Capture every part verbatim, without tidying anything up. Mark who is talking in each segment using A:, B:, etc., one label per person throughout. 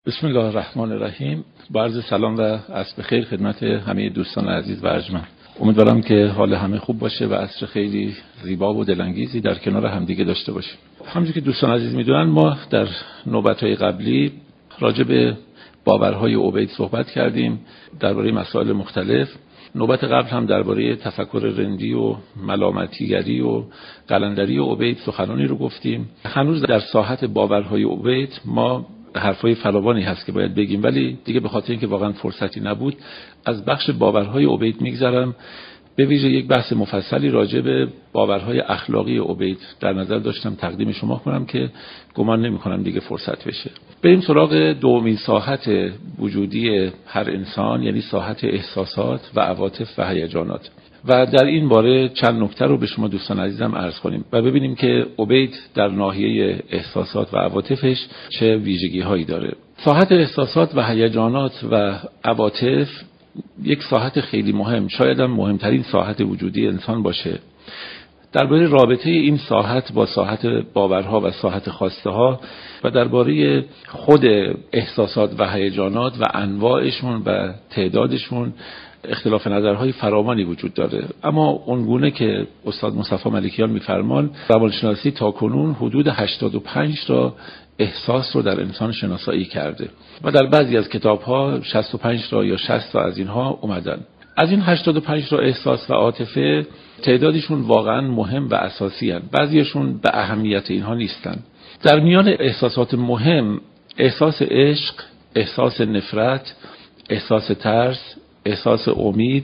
A: بسم الله الرحمن الرحیم. با عرض سلام و عصر بخیر خدمت همه دوستان عزیز و ارجمند. امیدوارم که حال همه خوب باشه و عصر خیلی زیبا و دلانگیزی در کنار همدیگه داشته باشیم. همونجوری که دوستان عزیز میدونن ما در نوبت‌های قبلی راجع به باورهای عبید صحبت کردیم درباره مسائل مختلف. نوبت قبل هم درباره تفکر رندی و ملامتیگری و قلندری و عبید سخنانی رو گفتیم. هنوز در ساحت باورهای عبید ما حرفای فراوانی هست که باید بگیم، ولی دیگه به خاطر اینکه واقعا فرصتی نبود از بخش باورهای عبید میگذرم. به ویژه یک بحث مفصلی راجع به باورهای اخلاقی عبید در نظر داشتم تقدیم شما کنم که گمان نمی کنم دیگه فرصت بشه. بریم سراغ دومین ساحت وجودی هر انسان، یعنی ساحت احساسات و عواطف و هیجانات، و در این باره چند نکته رو به شما دوستان عزیزم عرض کنیم و ببینیم که عبید در ناحیه احساسات و عواطفش چه ویژگی هایی داره. ساحت احساسات و هیجانات و عواطف یک ساحت خیلی مهم، شاید هم مهمترین ساحت وجودی انسان باشه. درباره رابطه این ساحت با ساحت باورها و ساحت خواسته ها و درباره خود احساسات و هیجانات و انواعشون و تعدادشون اختلاف نظرهای فراوانی وجود داره، اما اونگونه که استاد مصطفی ملکیان میفرمان روانشناسی تاکنون حدود هشتاد و پنج تا احساس رو در انسان شناسایی کرده و در بعضی از کتاب‌ها شصت و پنج تا یا شصت تا از اینها اومدن. از این هشتاد و پنج تا احساس و عاطفه تعدادشون واقعا مهم و اساسی هستند، بعضیشون به اهمیت اینها نیستن. در میان احساسات مهم احساس عشق، احساس نفرت، احساس ترس، احساس امید،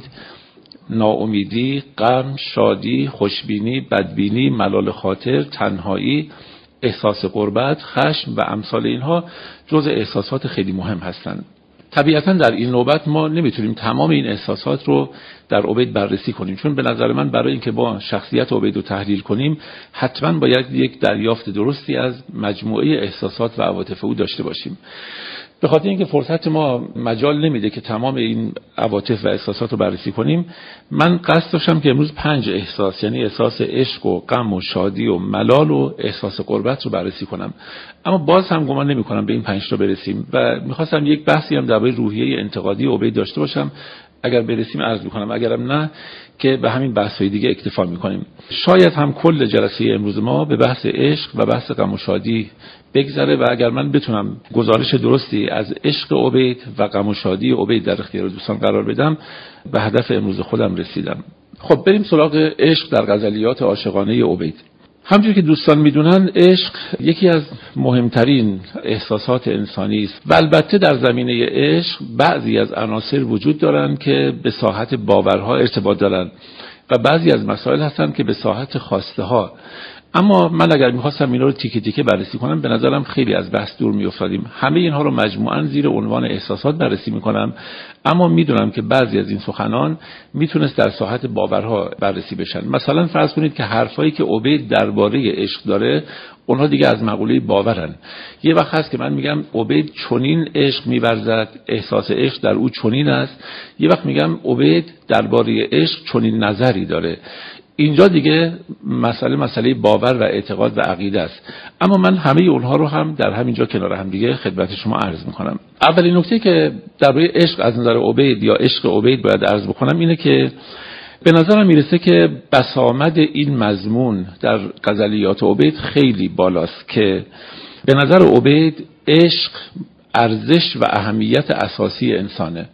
A: ناامیدی، غم، شادی، خوشبینی، بدبینی، ملال خاطر، تنهایی، احساس غربت، خشم و امثال اینها جزء احساسات خیلی مهم هستند. طبیعتاً در این نوبت ما نمیتونیم تمام این احساسات رو در عبید بررسی کنیم، چون به نظر من برای اینکه با شخصیت عبید رو تحلیل کنیم حتماً باید یک دریافت درستی از مجموعه احساسات و عواطف او داشته باشیم. به خاطر اینکه فرصت ما مجال نمیده که تمام این عواطف و احساسات رو بررسی کنیم، من قصد داشتم که امروز پنج احساس، یعنی احساس عشق و غم و شادی و ملال و احساس غربت رو بررسی کنم، اما باز هم گمان نمی کنم به این پنج تا برسیم و میخواستم یک بحثی هم درباره روحیه انتقادی عبید داشته باشم. اگر برسیم عرض میکنم، اگرم نه که به همین بحث‌های دیگه اکتفا میکنیم. شاید هم کل جلسه امروز ما به بحث عشق و بحث غم و شادی بگذره و اگر من بتونم گزارش درستی از عشق عبید و غم و شادی عبید در اختیار دوستان قرار بدم، به هدف امروز خودم رسیدم. خب بریم سراغ عشق در غزلیات عاشقانه عبید. همونجوری که دوستان میدونن عشق یکی از مهمترین احساسات انسانی است و البته در زمینه عشق بعضی از عناصر وجود دارن که به ساحت باورها ارتباط دارن و بعضی از مسائل هستن که به ساحت خواسته ها. اما من اگر میخواستم اینا رو تیکه تیکه بررسی کنم به نظرم خیلی از بحث دور میافتادیم. همه اینها رو مجموعاً زیر عنوان احساسات بررسی میکنم، اما میدونم که بعضی از این سخنان میتونست در ساحت باورها بررسی بشن. مثلا فرض کنید که حرفایی که عبید درباره عشق داره اونها دیگه از مقوله باورن. یه وقت هست که من میگم عبید چنین عشق می‌ورزد، احساس عشق در او چنین است. یه وقت میگم عبید درباره عشق چنین نظری داره. اینجا دیگه مسئله مسئله باور و اعتقاد و عقیده است، اما من همه اونها رو هم در همینجا کنار هم دیگه خدمت شما عرض میکنم. اولین نکته که درباره عشق از نظر عبید یا عشق عبید باید عرض بکنم اینه که به نظرم میرسه که بسامد این مضمون در غزلیات عبید خیلی بالاست که به نظر عبید عشق ارزش و اهمیت اساسی انسانه،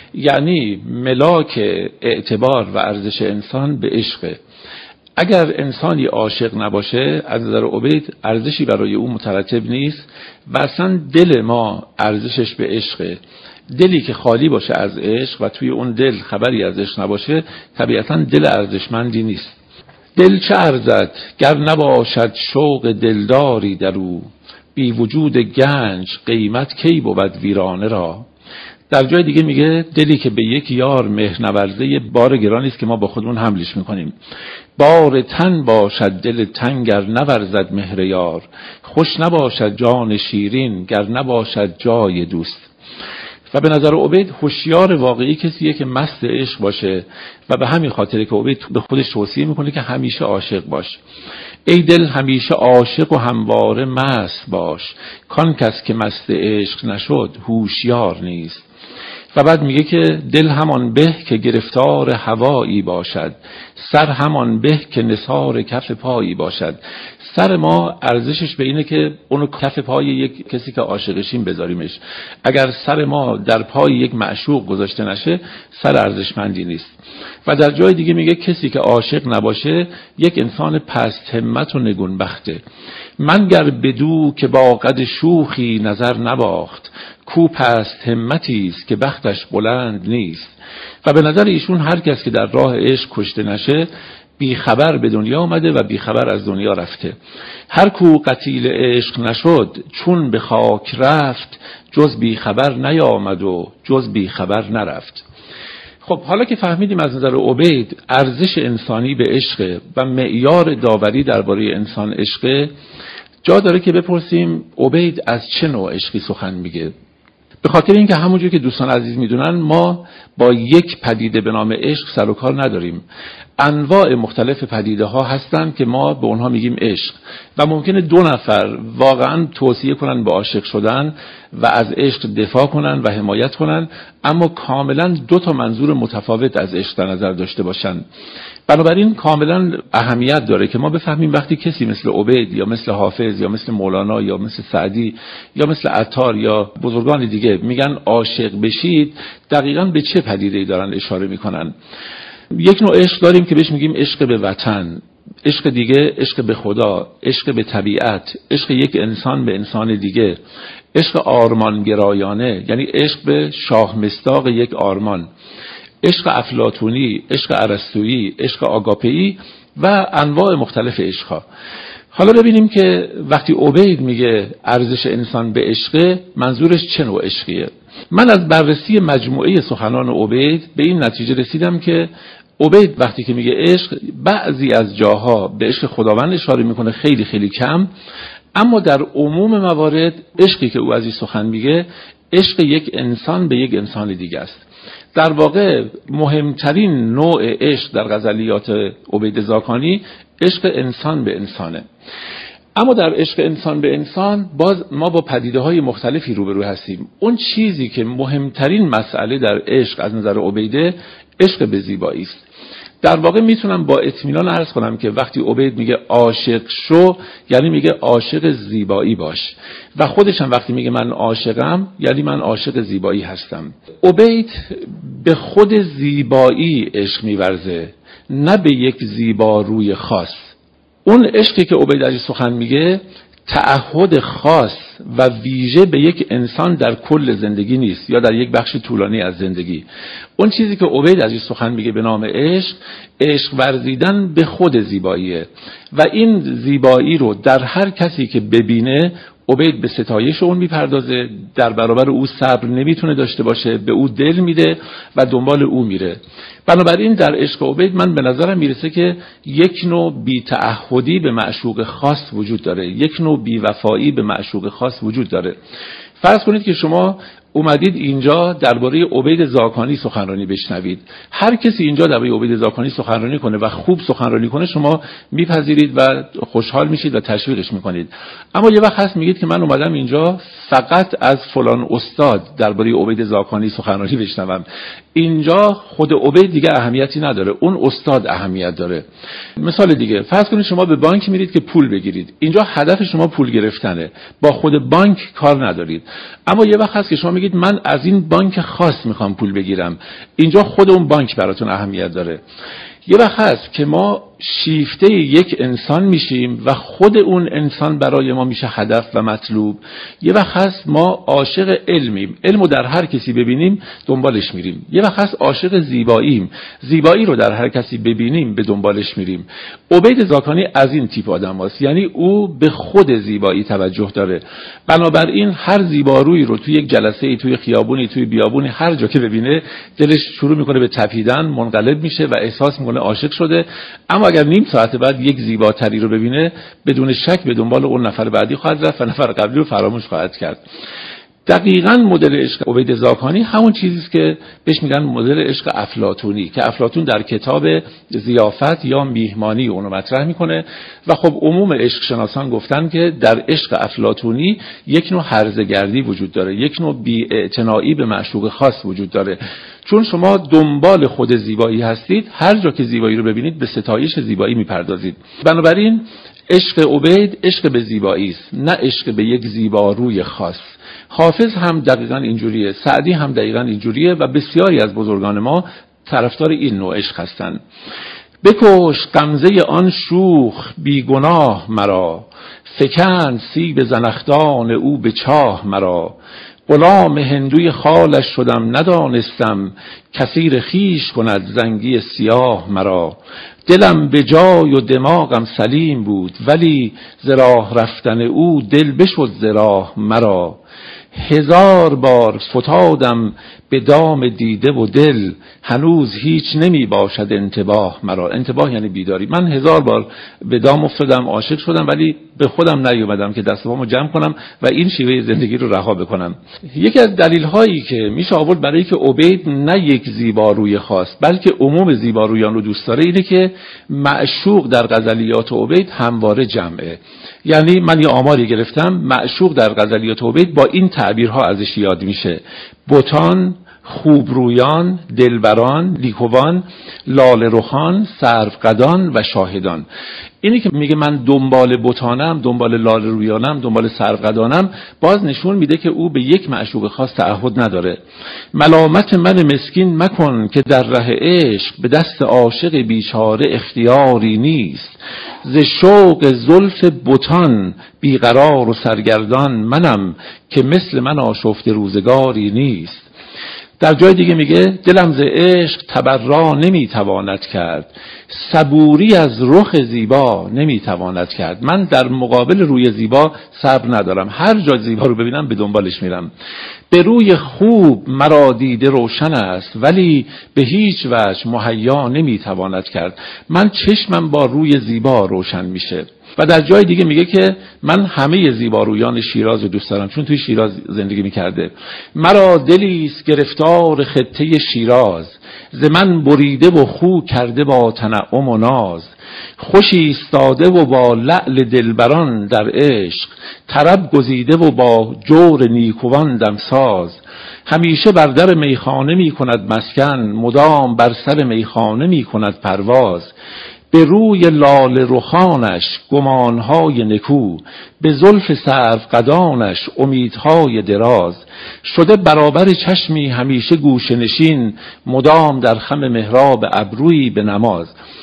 A: یعنی ملاک اعتبار و ارزش انسان به عشقه. اگر انسانی عاشق نباشه از نظر عبید ارزشی برای او مترتب نیست و اصلا دل ما ارزشش به عشقه. دلی که خالی باشه از عشق و توی اون دل خبری از عشق نباشه طبیعتاً دل ارزشمندی نیست. دل چه ارزد گر نباشد شوق دلداری در او، بی وجود گنج قیمت کی بود ویرانه را. در جای دیگه میگه دلی که به یک یار مهر نورزه یه بار گرانی است که ما با خودمون حملش میکنیم. بار تن باشد دل تنگ گر نورزد مهر یار، خوش نباشد جان شیرین گر نباشد جای دوست. و به نظر عبید هوشیار واقعی کسیه که مست عشق باشه و به همین خاطره که عبید به خودش توصیه میکنه که همیشه عاشق باش. ای دل همیشه عاشق و همواره مست باش، کان کس که مست عشق نشد هوشیار نیست. و بعد میگه که دل همان به که گرفتار هوایی باشد، سر همان به که نثار کف پایی باشد. سر ما ارزشش به اینه که اونو کف پای یک کسی که عاشقشیم بذاریمش. اگر سر ما در پای یک معشوق گذاشته نشه، سر ارزشمندی نیست. و در جای دیگه میگه کسی که عاشق نباشه یک انسان پست همت و نگونبخته. من گر بدو که با قد شوخی نظر نباخت، کو پست همتی است که بختش بلند نیست. و به نظر ایشون هر کس که در راه عشق کشته نشه بی خبر به دنیا آمده و بی خبر از دنیا رفته. هر کو قتیل عشق نشد چون به خاک رفت، جز بی خبر نیامد و جز بی خبر نرفت. خب حالا که فهمیدیم از نظر عبید ارزش انسانی به عشق و معیار داوری درباره انسان عشق، جا داره که بپرسیم عبید از چه نوع عشقی سخن میگه. به خاطر اینکه همونجور که دوستان عزیز میدونن ما با یک پدیده به نام عشق سر و کار نداریم. انواع مختلف پدیده ها هستن که ما به اونها میگیم عشق و ممکنه دو نفر واقعا توصیه کنن به عاشق شدن و از عشق دفاع کنن و حمایت کنن، اما کاملا دو تا منظور متفاوت از عشق در نظر داشته باشن. بنابراین کاملا اهمیت داره که ما بفهمیم وقتی کسی مثل عبید یا مثل حافظ یا مثل مولانا یا مثل سعدی یا مثل عطار یا بزرگان دیگه میگن عاشق بشید، دقیقاً به چه پدیده‌ای دارن اشاره میکنن. یک نوع عشق داریم که بهش میگیم عشق به وطن، عشق دیگه عشق به خدا، عشق به طبیعت، عشق یک انسان به انسان دیگه، عشق آرمانگرایانه یعنی عشق به شاه مصداق یک آرمان، عشق افلاطونی، عشق ارسطویی، عشق آگاپئی و انواع مختلف عشقها. حالا ببینیم که وقتی عبید میگه ارزش انسان به عشق، منظورش چه نوع عشقیه. من از بررسی مجموعه سخنان عبید به این نتیجه رسیدم که عبید وقتی که میگه عشق، بعضی از جاها به عشق خداوند اشاره میکنه، خیلی خیلی کم، اما در عموم موارد عشقی که او از این سخن میگه عشق یک انسان به یک انسان دیگه است. در واقع مهمترین نوع عشق در غزلیات عبید زاکانی عشق انسان به انسانه. اما در عشق انسان به انسان باز ما با پدیده های مختلفی روبرو هستیم. اون چیزی که مهمترین مسئله در عشق از نظر عبیده عشق به زیبایی است. در واقع میتونم با اطمینان عرض کنم که وقتی عبید میگه عاشق شو، یعنی میگه عاشق زیبایی باش، و خودش هم وقتی میگه من عاشقم یعنی من عاشق زیبایی هستم. عبید به خود زیبایی عشق میورزه، نه به یک زیبا روی خاص. اون عشقی که عبید از سخن میگه تعهد خاص و ویژه به یک انسان در کل زندگی نیست یا در یک بخش طولانی از زندگی. اون چیزی که عبید از سخن میگه به نام عشق، عشق ورزیدن به خود زیباییه و این زیبایی رو در هر کسی که ببینه عبید به ستایش اون میپردازه، در برابر او صبر نمیتونه داشته باشه، به او دل میده و دنبال او میره. بنابراین در عشق عبید من به نظرم میرسه که یک نوع بی‌تعهدی به معشوق خاص وجود داره، یک نوع بی‌وفایی به معشوق خاص وجود داره. فرض کنید که شما اومدید اینجا درباره عبید زاکانی سخنرانی بشنوید. هر کسی اینجا درباره عبید زاکانی سخنرانی کنه و خوب سخنرانی کنه، شما میپذیرید و خوشحال میشید و تشویقش میکنید. اما یه وقت هست میگید که من اومدم اینجا فقط از فلان استاد درباره عبید زاکانی سخنرانی بشنوم. اینجا خود عبید دیگه اهمیتی نداره، اون استاد اهمیت داره. مثال دیگه، فرض کنید شما به بانک میرید که پول بگیرید. اینجا هدف شما پول گرفتنه، با خود بانک کار ندارید. اما یه وقت هست که شما میگید من از این بانک خاص میخوام پول بگیرم. اینجا خود اون بانک براتون اهمیت داره. یه وقت هست که ما شیفته یک انسان میشیم و خود اون انسان برای ما میشه هدف و مطلوب. یه وقت هست ما عاشق علمیم، علمو در هر کسی ببینیم دنبالش میریم. یه وقت هست عاشق زیباییم، زیبایی رو در هر کسی ببینیم به دنبالش میریم. عبید زاکانی از این تیپ آدم هست، یعنی او به خود زیبایی توجه داره. بنابراین هر زیبارویی رو توی یک جلسه، توی خیابونی، توی بیابونی، هر جا که ببینه دلش شروع میکنه به تپیدن، منقلب میشه و احساس میکنه عاشق شده. اما اگر نیم ساعت بعد یک زیباتری رو ببینه، بدون شک به دنبال اون نفر بعدی خواهد رفت و نفر قبلی رو فراموش خواهد کرد. دقیقاً مدل عشق عبید زاکانی همون چیزی است که بهش میگن مدل عشق افلاطونی که افلاطون در کتاب ضیافت یا میهمانی اونو مطرح میکنه و خب عموم عشق شناسان گفتن که در عشق افلاطونی یک نوع هرزگردی وجود داره، یک نوع بی‌اعتنایی به معشوق خاص وجود داره. چون شما دنبال خود زیبایی هستید، هر جا که زیبایی رو ببینید به ستایش زیبایی میپردازید. بنابراین عشق عبید عشق به زیبایی است، نه عشق به یک زیباروی خاص. حافظ هم دقیقاً اینجوریه، سعدی هم دقیقاً اینجوریه و بسیاری از بزرگان ما طرفدار این نوع عشق هستند. بکش غمزه آن شوخ بیگناه مرا، فکند سیب زنخدان او به چاه مرا. غلام هندوی خالش شدم ندانستم، کثیر خیش کند زنگی سیاه مرا. دلم به جای و دماغم سلیم بود، ولی ز راه رفتن او دل بشد ز راه مرا. هزار بار فتادم به دام دیده و دل، هنوز هیچ نمی باشد انتباه مرا. انتباه یعنی بیداری. من هزار بار به دام افتادم، عاشق شدم، ولی به خودم نیومدم که دست و پامو جمع کنم و این شیوه زندگی رو رها بکنم. یکی از دلیل هایی که میشه آورد برای که عبید نه یک زیباروی خاص بلکه عموم زیبارویان رو دوست داره اینه که معشوق در غزلیات عبید همواره جمعه. یعنی من یه آماری گرفتم، معشوق در غزلیات عبید با این تعبیرها ازش یاد میشه: بتان، خوبرویان، دلبران، لیکوان، لاله رخان، سروقدان و شاهدان. اینی که میگه من دنبال بتانم، دنبال لاله رویانم، دنبال سروقدانم، باز نشون میده که او به یک معشوق خاص تعهد نداره. ملامت من مسکین مکن که در ره عشق، به دست عاشق بیچاره اختیاری نیست. ز شوق زلف بتان بیقرار و سرگردان منم، که مثل من آشفته روزگاری نیست. در جای دیگه میگه دلم ز عشق تبرا نمیتواند کرد، صبوری از رخ زیبا نمیتواند کرد. من در مقابل روی زیبا صبر ندارم، هر جا زیبا رو ببینم به دنبالش میرم. به روی خوب مرا دیده روشن است، ولی به هیچ وجه مهیا نمیتواند کرد. من چشمم با روی زیبا روشن میشه. و در جای دیگه میگه که من همه زیبارویان شیراز رو دوست دارم، چون توی شیراز زندگی میکرده. مرا دلیست گرفتار خطه شیراز، ز من بریده و خو کرده با تنعم و ناز. خوش ایستاده و با لعل دلبران در عشق، طرب گزیده و با جور نیکوان دمساز. همیشه بر در میخانه میکند مسکن، مدام بر سر میخانه میکند پرواز. به روی لاله رخانش گمانهای نکو، به زلف سروقدانش امیدهای دراز. شده برابر چشمی همیشه گوشه نشین، مدام در خم محراب ابرویی به نماز.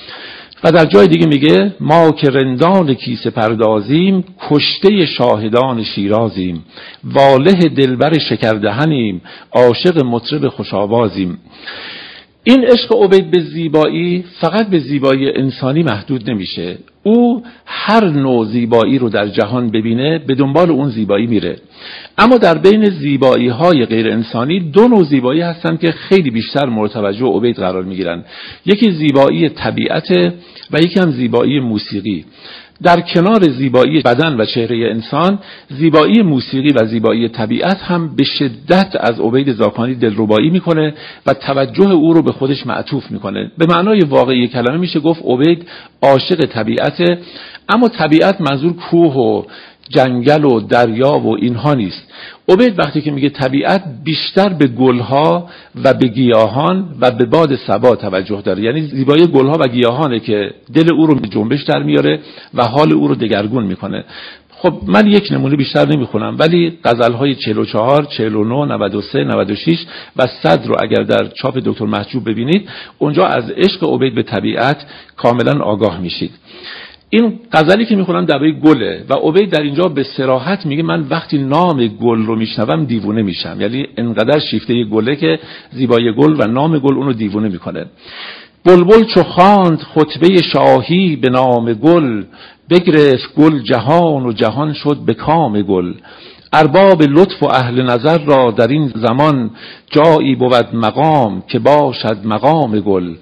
A: و در جای دیگه میگه ما که رندان کیسه پردازیم، کشته شاهدان شیرازیم. واله دلبر شکردهنیم، عاشق مطرب خوشاوازیم. این عشق عبید به زیبایی فقط به زیبایی انسانی محدود نمیشه. او هر نوع زیبایی رو در جهان ببینه به دنبال اون زیبایی میره. اما در بین زیبایی های غیر انسانی دو نوع زیبایی هستن که خیلی بیشتر مورد توجه عبید قرار میگیرن. یکی زیبایی طبیعت و یکی هم زیبایی موسیقی. در کنار زیبایی بدن و چهره انسان، زیبایی موسیقی و زیبایی طبیعت هم به شدت از عبید زاکانی دلربایی میکنه و توجه او رو به خودش معطوف میکنه. به معنای واقعی کلمه میشه گفت عبید عاشق طبیعته، اما طبیعت منظور کوه و جنگل و دریا و اینها نیست. عبید وقتی که میگه طبیعت بیشتر به گلها و به گیاهان و به باد صبا توجه داره. یعنی زیبایی گلها و گیاهانه که دل او رو به جنبش در میاره و حال او رو دگرگون میکنه. خب من یک نمونه بیشتر نمیخونم، ولی غزلهای چهل و چهار، چهل و نه، نود و سه، نود و شش و صد رو اگر در چاپ دکتر محجوب ببینید، اونجا از عشق عبید به طبیعت کاملا آگاه میشید. این غزلی که میخونم درباره گله و عبید در اینجا به صراحت میگه من وقتی نام گل رو میشنوم دیوونه میشم. یعنی انقدر شیفته گله که زیبایی گل و نام گل اونو دیوونه میکنه. بلبل چو خواند خطبه شاهی به نام گل، بگرفت گل جهان و جهان شد به کام گل. ارباب لطف و اهل نظر را در این زمان، جایی بود مقام که باشد مقام گل.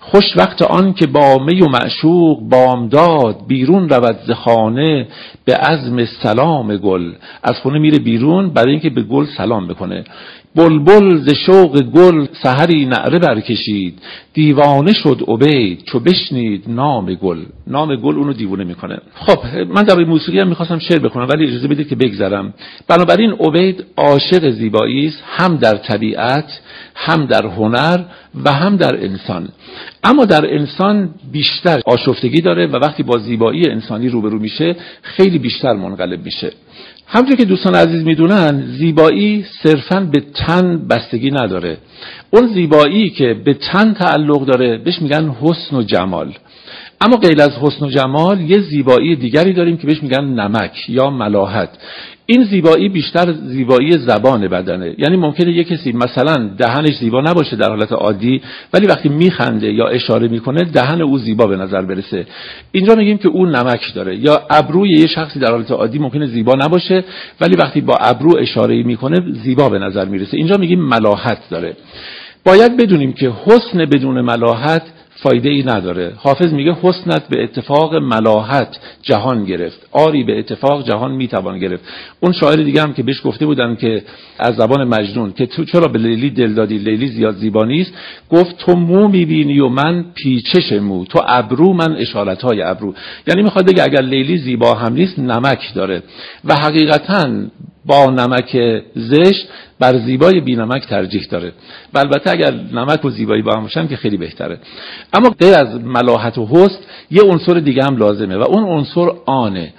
A: خوش وقت آن که با می و معشوق بامداد، بیرون رود ز خانه به عزم سلام گل. از خونه میره بیرون برای اینکه به گل سلام بکنه. بلبل ز شوق گل سحری نعره برکشید، دیوانه شد عبید چو بشنید نام گل. نام گل اونو دیوانه میکنه. خب من در موسیقی هم میخواستم شعر بخونم ولی اجازه بدید که بگذرم. بنابراین عبید عاشق زیبایی است، هم در طبیعت، هم در هنر و هم در انسان. اما در انسان بیشتر آشفتگی داره و وقتی با زیبایی انسانی روبرو میشه خیلی بیشتر منقلب میشه. همونجور که دوستان عزیز میدونن زیبایی صرفاً به تن بستگی نداره. اون زیبایی که به تن تعلق داره بهش میگن حسن و جمال. اما غیر از حسن و جمال یه زیبایی دیگری داریم که بهش میگن نمک یا ملاحت. این زیبایی بیشتر زیبایی زبان بدنه. یعنی ممکنه یک کسی مثلا دهنش زیبا نباشه در حالت عادی ولی وقتی میخنده یا اشاره میکنه دهن او زیبا به نظر برسه. اینجا میگیم که اون نمک داره. یا ابروی یه شخصی در حالت عادی ممکنه زیبا نباشه ولی وقتی با ابرو اشاره میکنه زیبا به نظر میرسه. اینجا میگیم ملاحت داره. باید بدونیم که حسن بدون ملاحت فایده ای نداره. حافظ میگه حسنت به اتفاق ملاحت جهان گرفت، آری به اتفاق جهان میتوان گرفت. اون شاعر دیگه هم که بهش گفته بودن که از زبان مجنون که تو چرا به لیلی دل دادی، لیلی زیاد زیبا نیست، گفت تو مو میبینی و من پیچش مو، تو ابرو من اشارتهای ابرو. یعنی میخواد بگه اگر لیلی زیبا هم نیست نمک داره و حقیقتاً با نمک زشت بر زیبای بی نمک ترجیح داره. و البته اگر نمک و زیبایی با هم باشن که خیلی بهتره. اما غیر از ملاحت و حسن یه عنصر دیگه هم لازمه و اون عنصر آنه.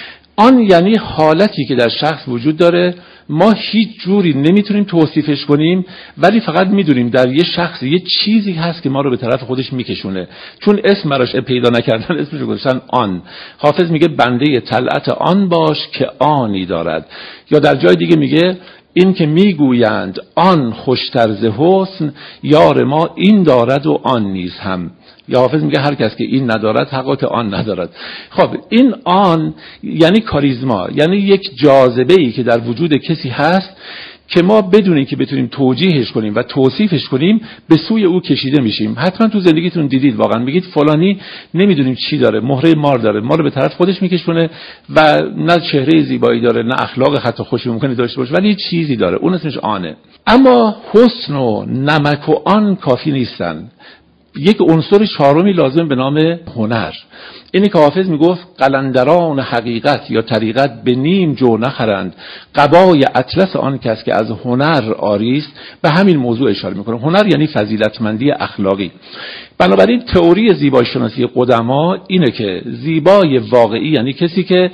A: آن یعنی حالتی که در شخص وجود داره ما هیچ جوری نمیتونیم توصیفش کنیم ولی فقط میدونیم در یه شخص یه چیزی هست که ما رو به طرف خودش میکشونه. چون اسم براش پیدا نکردن اسمش رو گذاشتن آن. حافظ میگه بنده طلعت آن باش که آنی دارد. یا در جای دیگه میگه این که میگویند آن خوشتر ز حسن، یار ما این دارد و آن نیز هم. یا حافظ میگه هر کس که این ندارد حقات آن ندارد. خب این آن یعنی کاریزما، یعنی یک جاذبه‌ای که در وجود کسی هست که ما بدونیم که بتونیم توجیهش کنیم و توصیفش کنیم به سوی او کشیده میشیم. حتما تو زندگیتون دیدید واقعا میگید فلانی نمیدونیم چی داره، مهره مار داره، ما رو به طرف خودش میکشونه و نه چهره زیبایی داره نه اخلاق حتی خوشی ممکنه داشته باشه ولی چیزی داره، اون اسمش آنه. اما حسن و نمک و آن کافی نیستن. یک عنصر چهارمی لازم به نام هنر. اینی که حافظ میگفت قلندران حقیقت یا طریقت به نیم جو نخرند، قبای اطلس آن کس که از هنر آریست. به همین موضوع اشاره میکنه. هنر یعنی فضیلتمندی اخلاقی. بنابراین تئوری زیبایی شناسی قدما اینه که زیبای واقعی یعنی کسی که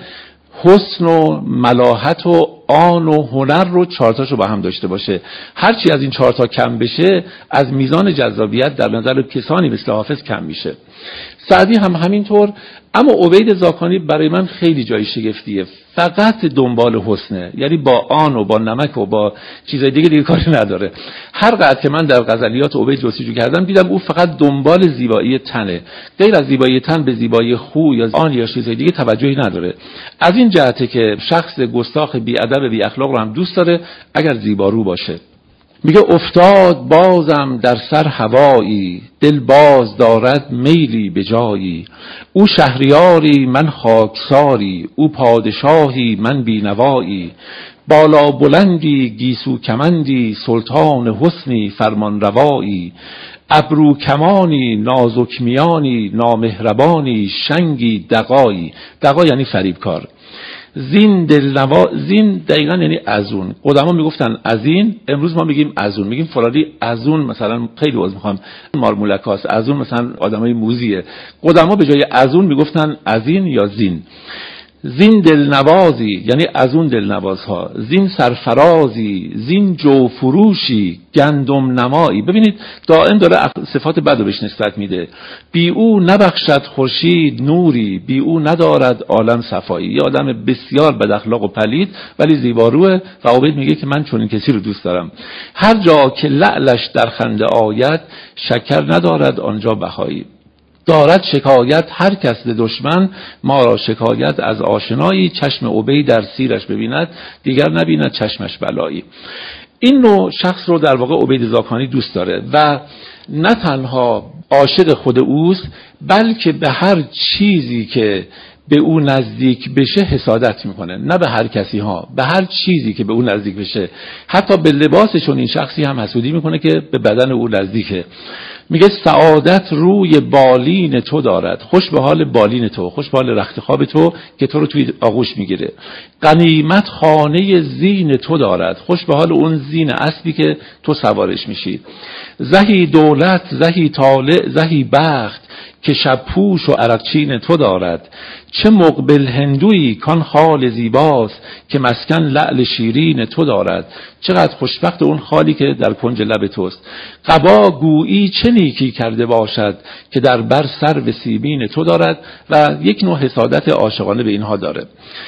A: حسن و ملاحت و آن و هنر رو چهارتاشو با هم داشته باشه. هرچی از این چهارتا کم بشه از میزان جذابیت در نظر کسانی مثل حافظ کم میشه. سعدی هم همینطور. اما عبید زاکانی برای من خیلی جای شگفتیه. فقط دنبال حسنه، یعنی با آن و با نمک و با چیزای دیگه دیگه کاری نداره. هر قدر که من در غزلیات عبید جستجو کردم دیدم او فقط دنبال زیبایی تنه، غیر از زیبایی تن به زیبایی خو یا آن یا چیزای دیگه توجهی نداره. از این جهته که شخص گستاخ بی ادب بی اخلاق رو هم دوست داره اگر زیبارو باشه. میگه افتاد بازم در سر هوایی، دل باز دارد میلی به جایی. او شهریاری من خاکساری، او پادشاهی من بینوایی. بالا بلندی گیسو کمندی، سلطان حسنی فرمان روایی. ابرو کمانی نازک میانی، نامهربانی شنگی دغایی. دغا یعنی فریبکار. زین دلنوا، زین دقیقاً یعنی ازون. قدما میگفتن ازین، امروز ما میگیم ازون. میگیم فلانی ازون مثلا خیلی عذر میخوام مارمولکاست، ازون مثلا آدمای موزیه. قدما به جای ازون میگفتن ازین یا زین. زین دلنوازی یعنی از اون دلنوازها، زین سرفرازی، زین جو فروشی، گندم نمایی. ببینید دائم داره صفات بد رو بهش نسبت میده. بی او نبخشد خورشید نوری، بی او ندارد عالم صفایی. یه آدم بسیار بد اخلاق و پلید ولی زیباروه و عبید میگه که من چنین کسی رو دوست دارم. هر جا که لعلش در خنده آید، شکر ندارد آنجا بهایی. دارد شکایت هر کس دشمن، ما را شکایت از آشنایی. چشم عبید در سیرش ببیند، دیگر نبیند چشمش بلایی. این نوع شخص رو در واقع عبید زاکانی دوست داره و نه تنها عاشق خود اوست، بلکه به هر چیزی که به او نزدیک بشه حسادت میکنه. نه به هر کسی ها، به هر چیزی که به او نزدیک بشه. حتی به لباسشون این شخصی هم حسودی میکنه که به بدن او نزدیکه. میگه سعادت روی بالین تو دارد، خوش به حال بالین تو، خوش به حال رخت خواب تو که تو رو توی آغوش میگیره. غنیمت خانه زین تو دارد، خوش به حال اون زین اسبی که تو سوارش میشی. زهی دولت زهی طالع زهی بخت، که شب پوش و عرقچین تو دارد. چه مقبل هندویی کان خال زیباست، که مسکن لعل شیرین تو دارد. چقدر خوشبخت اون خالی که در کنج لب توست. قبا گویی چه نیکی کرده باشد، که در بر سر و سیمین تو دارد. و یک نوع حسادت عاشقانه به اینها داره.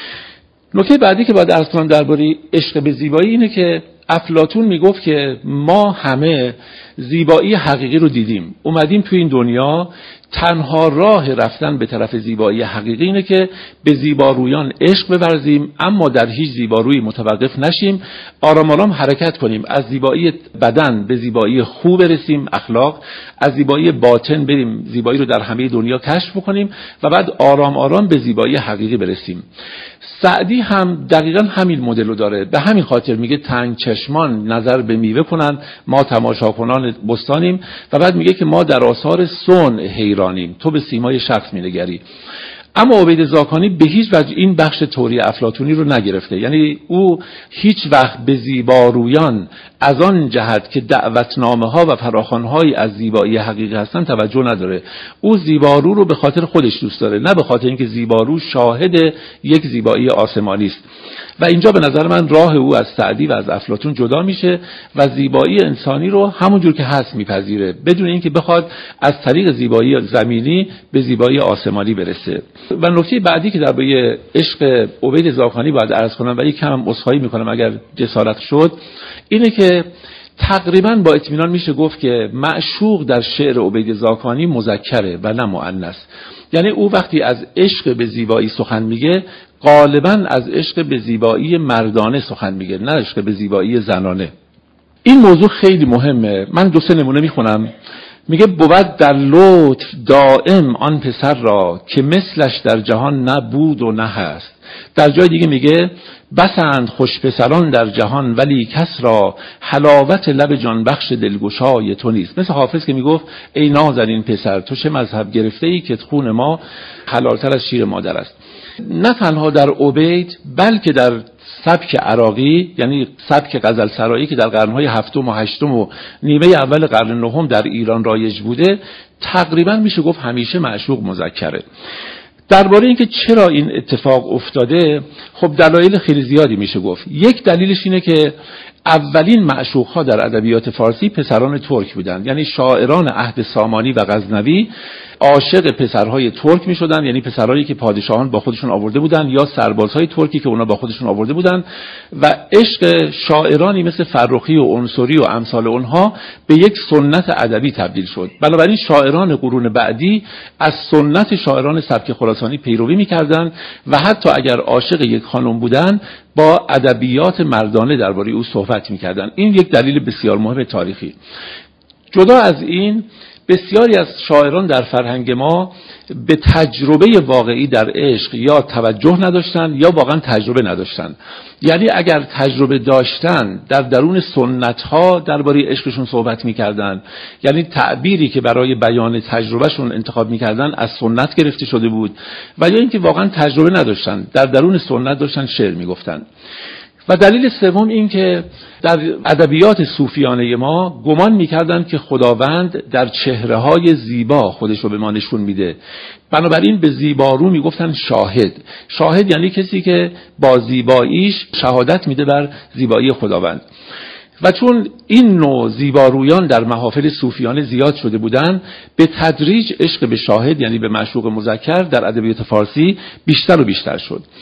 A: نکته بعدی که باید عرض کنم درباره عشق به زیبایی اینه که افلاطون میگفت که ما همه زیبایی حقیقی رو دیدیم، اومدیم توی این دنیا، تنها راه رفتن به طرف زیبایی حقیقی اینه که به زیبارویان عشق بورزیم، اما در هیچ زیبارویی متوقف نشیم، آرام آرام حرکت کنیم، از زیبایی بدن به زیبایی خوب برسیم، اخلاق، از زیبایی باطن بریم زیبایی رو در همه دنیا کشف کنیم و بعد آرام آرام به زیبایی حقیقی برسیم. سعدی هم دقیقاً همین مدل رو داره، به همین خاطر میگه تنگ چشمان نظر به میوه کنن، ما تماشاکنان بستانیم، و بعد میگه که ما در آثار صنع حیرانیم، تو به سیمای شخص مینگری. اما عبید زاکانی به هیچ وجه این بخش توری افلاطونی رو نگرفته، یعنی او هیچ وقت به زیبارویان از آن جهت که دعوتنامه ها و فراخوان‌هایی از زیبایی حقیقی هستن توجه نداره. او زیبارو رو به خاطر خودش دوست داره، نه به خاطر اینکه زیبارو شاهد یک زیبایی آسمانی است. و اینجا به نظر من راه او از سعدی و از افلاطون جدا میشه و زیبایی انسانی رو همونجور که هست میپذیره، بدون اینکه بخواد از طریق زیبایی زمینی به زیبایی آسمانی برسه. و نکته بعدی که درباره عشق عبید زاکانی باید عرض کنم و یک کم عذرخواهی میکنم اگر جسارت شد، اینه که تقریبا با اطمینان میشه گفت که معشوق در شعر عبید زاکانی مذکره و نه مؤنث. یعنی او وقتی از عشق به زیبایی سخن میگه، غالباً از عشق به زیبایی مردانه سخن میگه، نه عشق به زیبایی زنانه. این موضوع خیلی مهمه. من دو سه نمونه میخونم. میگه بود در لطف دائم آن پسر را، که مثلش در جهان نه بود و نه هست. در جای دیگه میگه بسند خوش پسران در جهان، ولی کس را حلاوت لب جان بخش دلگشای تو نیست. مثل حافظ که میگفت ای نازنین پسر، تو چه مذهب گرفته ای که خون ما حلالتر از شیر مادر است. نه تنها در عبید بلکه در سبک عراقی، یعنی سبک غزل سرایی که در قرنهای هفتم و هشتم و نیمه اول قرن نهم در ایران رایج بوده، تقریبا میشه گفت همیشه معشوق مذکره. درباره اینکه چرا این اتفاق افتاده، خب دلایل خیلی زیادی میشه گفت. یک دلیلش اینه که اولین معشوق‌ها در ادبیات فارسی پسران ترک بودند، یعنی شاعران عهد سامانی و غزنوی عاشق پسرهای ترک می شدن، یعنی پسرهایی که پادشاهان با خودشون آورده بودن یا سربازهای ترکی که اونا با خودشون آورده بودن، و عشق شاعرانی مثل فرخی و عنصری و امثال اونها به یک سنت ادبی تبدیل شد. بنابراین شاعران قرون بعدی از سنت شاعران سبک خراسانی پیروی می‌کردند و حتی اگر عاشق یک خانم بودن با ادبیات مردانه درباره او صحبت می‌کردند. این یک دلیل بسیار مهم تاریخی. جدا از این، بسیاری از شاعران در فرهنگ ما به تجربه واقعی در عشق یا توجه نداشتن یا واقعا تجربه نداشتن. یعنی اگر تجربه داشتن در درون سنت‌ها درباره عشقشون صحبت می‌کردن، یعنی تعبیری که برای بیان تجربهشون انتخاب می‌کردن از سنت گرفته شده بود، و یا اینکه واقعا تجربه نداشتن، در درون سنت داشتن شعر می‌گفتن. و دلیل سوم این که در ادبیات صوفیانه ما گمان می‌کردند که خداوند در چهره‌های زیبا خودش رو به ما نشون میده، بنابراین به زیبارو میگفتن شاهد. شاهد یعنی کسی که با زیباییش شهادت میده بر زیبایی خداوند. و چون این نوع زیبارویان در محافل صوفیانه زیاد شده بودند، به تدریج عشق به شاهد یعنی به معشوق مذکر در ادبیات فارسی بیشتر و بیشتر شد.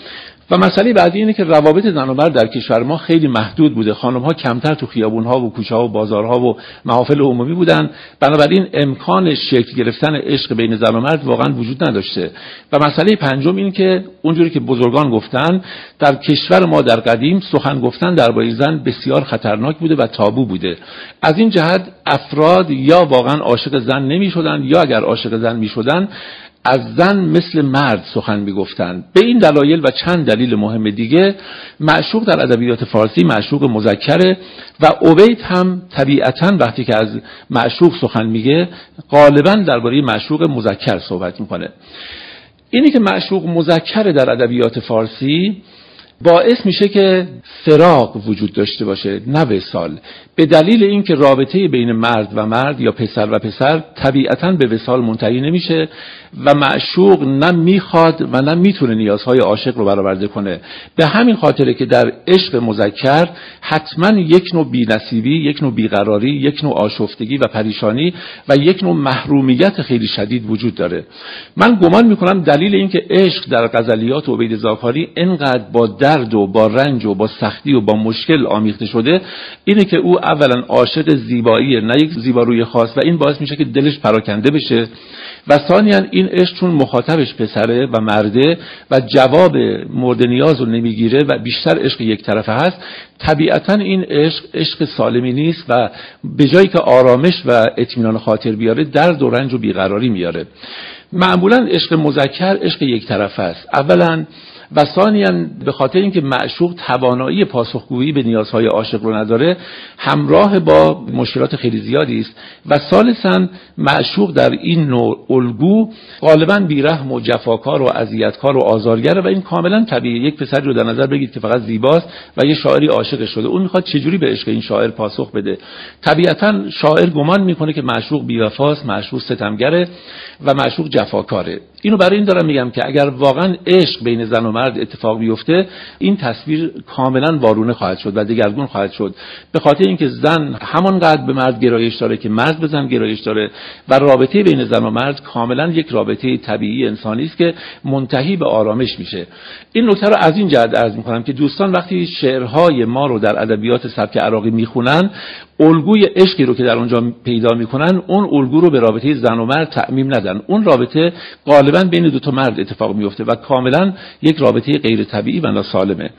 A: و مسئله بعدی اینه که روابط زن و مرد در کشور ما خیلی محدود بوده. خانم‌ها کمتر تو خیابون‌ها و کوچه‌ها و بازارها و محافل عمومی بودن، بنابراین امکان شکل گرفتن عشق بین زن و مرد واقعا وجود نداشته. و مسئله پنجم این که اونجوری که بزرگان گفتن، در کشور ما در قدیم سخن گفتن درباره زن بسیار خطرناک بوده و تابو بوده. از این جهت افراد یا واقعا عاشق زن نمی‌شدن، یا اگر عاشق زن می‌شدن از زن مثل مرد سخن میگفتن. به این دلایل و چند دلیل مهم دیگه معشوق در ادبیات فارسی معشوق مذکره و عبید هم طبیعتاً وقتی که از معشوق سخن میگه غالباً درباره معشوق مذکر صحبت میکنه. اینی که معشوق مذکر در ادبیات فارسی باعث میشه که فراق وجود داشته باشه، نه وصال، به دلیل اینکه رابطه بین مرد و مرد یا پسر و پسر طبیعتاً به وصال منتهی نمیشه و معشوق نه میخواد و نه میتونه نیازهای عاشق رو برآورده کنه. به همین خاطره که در عشق مذکر حتما یک نوع بی‌نصیبی، یک نوع بیقراری، یک نوع آشفتگی و پریشانی و یک نوع محرومیت خیلی شدید وجود داره. من گمان میکنم دلیل اینکه عشق در غزلیات عبید زاکاری اینقدر با درد و با رنج و با سختی و با مشکل آمیخته شده اینه که او اولا عاشق زیبایی، نه یک زیباروی خاص، و این باعث میشه که دلش پراکنده بشه، و ثانیاً این عشق چون مخاطبش پسره و مرده و جواب مورد نیاز رو نمیگیره و بیشتر عشق یک طرفه هست، طبیعتاً این عشق عشق سالمی نیست و به جایی که آرامش و اطمینان خاطر بیاره درد و رنج و بیقراری میاره. معمولاً عشق مذکر عشق یک طرفه است، اولاً، و ثانیاً به خاطر اینکه معشوق توانایی پاسخگویی به نیازهای عاشق رو نداره، همراه با مشکلات خیلی زیادی است، و ثالثاً معشوق در این نوع الگو غالباً بیرحم و جفاکار و اذیتکار و آزارگره و این کاملاً طبیعیه. یک پسری رو در نظر بگید که فقط زیباست و یه شاعری عاشق شده، اون میخواد چجوری به عشق این شاعر پاسخ بده؟ طبیعتاً شاعر گمان میکنه که معشوق بی‌وفاست، معشوق ستمگره و معشوق جفاکاره. اینو برای این دارم میگم که اگر واقعاً عشق بین زن و مرد اتفاق بیفته این تصویر کاملا وارونه خواهد شد و دگرگون خواهد شد، به خاطر اینکه زن همانقدر به مرد گرایش داره که مرد به زن گرایش داره و رابطه بین زن و مرد کاملا یک رابطه طبیعی انسانی است که منتهی به آرامش میشه. این نکته رو از این جهت عرض میکنم که دوستان وقتی شعرهای ما رو در ادبیات سبک عراقی میخونن، الگوی عشقی رو که در اونجا پیدا میکنن اون الگو رو به رابطه زن و مرد تعمیم ندن. اون رابطه غالبا بین دو تا مرد اتفاق میفته و کاملا یک رابطه غیر طبیعی و ناسالمه.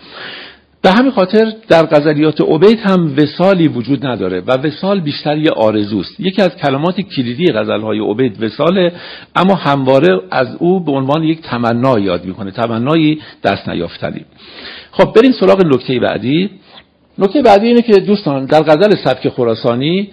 A: به همین خاطر در غزلیات عبید هم وصالی وجود نداره و وصال بیشتر یه آرزوست. یکی از کلمات کلیدی غزلهای عبید وصاله، اما همواره از او به عنوان یک تمنا یاد میکنه، تمنایی دست نیافتنی. خب بریم سراغ نکته بعدی. نکته بعدی اینه که دوستان در غزل سبک خراسانی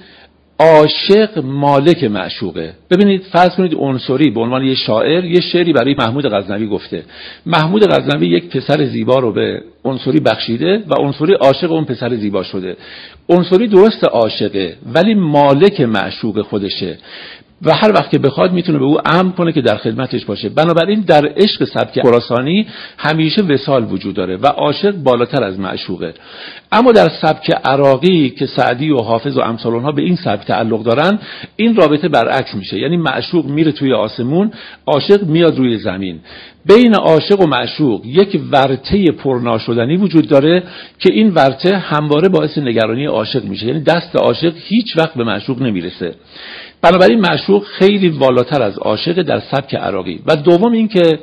A: عاشق مالک معشوقه. ببینید فرض کنید عنصری به عنوان یه شاعر یه شعری برای محمود غزنوی گفته. محمود غزنوی یک پسر زیبا رو به عنصری بخشیده و عنصری عاشق اون پسر زیبا شده. عنصری درست عاشقه ولی مالک معشوق خودشه و هر وقت که بخواد میتونه به او امر کنه که در خدمتش باشه. بنابراین در عشق سبک خراسانی همیشه وصال وجود داره و عاشق بالاتر از معشوقه. اما در سبک عراقی که سعدی و حافظ و امثال اونها به این سبک تعلق دارن، این رابطه برعکس میشه، یعنی معشوق میره توی آسمون، عاشق میاد روی زمین. بین عاشق و معشوق یک ورطه پرناشدنی وجود داره که این ورطه همواره باعث نگرانی عاشق میشه، یعنی دست عاشق هیچ وقت به معشوق نمیرسه. بنابراین معشوق خیلی بالاتر از عاشق در سبک عراقی. و دوم این که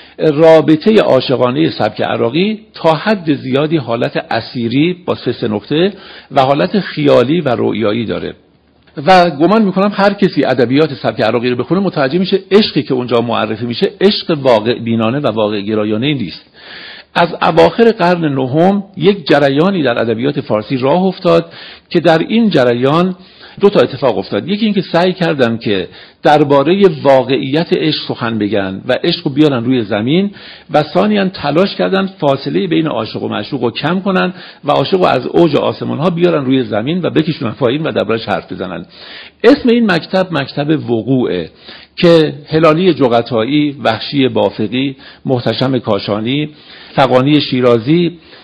A: رابطه عاشقانه سبک عراقی تا حد زیادی حالت اسیری با سه نقطه و حالت خیالی و رؤیایی داره و گمان میکنم هر کسی ادبیات سبک عراقی رو بخونه متوجه میشه عشقی که اونجا معرفی میشه عشق واقع بینانه و واقع گرایانه نیست. از اواخر قرن نهم یک جریانی در ادبیات فارسی راه افتاد که در این جریان دو تا اتفاق افتاد. یکی این که سعی کردن که درباره واقعیت عشق سخن بگن و عشق رو بیارن روی زمین و ثانیاً تلاش کردن فاصله بین عاشق و معشوق رو کم کنن و عاشق رو از اوج آسمان ها بیارن روی زمین و بکشونن پایین و دربارش حرف بزنن. اسم این مکتب مکتب وقوعه که هلالی جغتایی، وحشی بافقی، محتشم کاشانی، فغانی شیرازی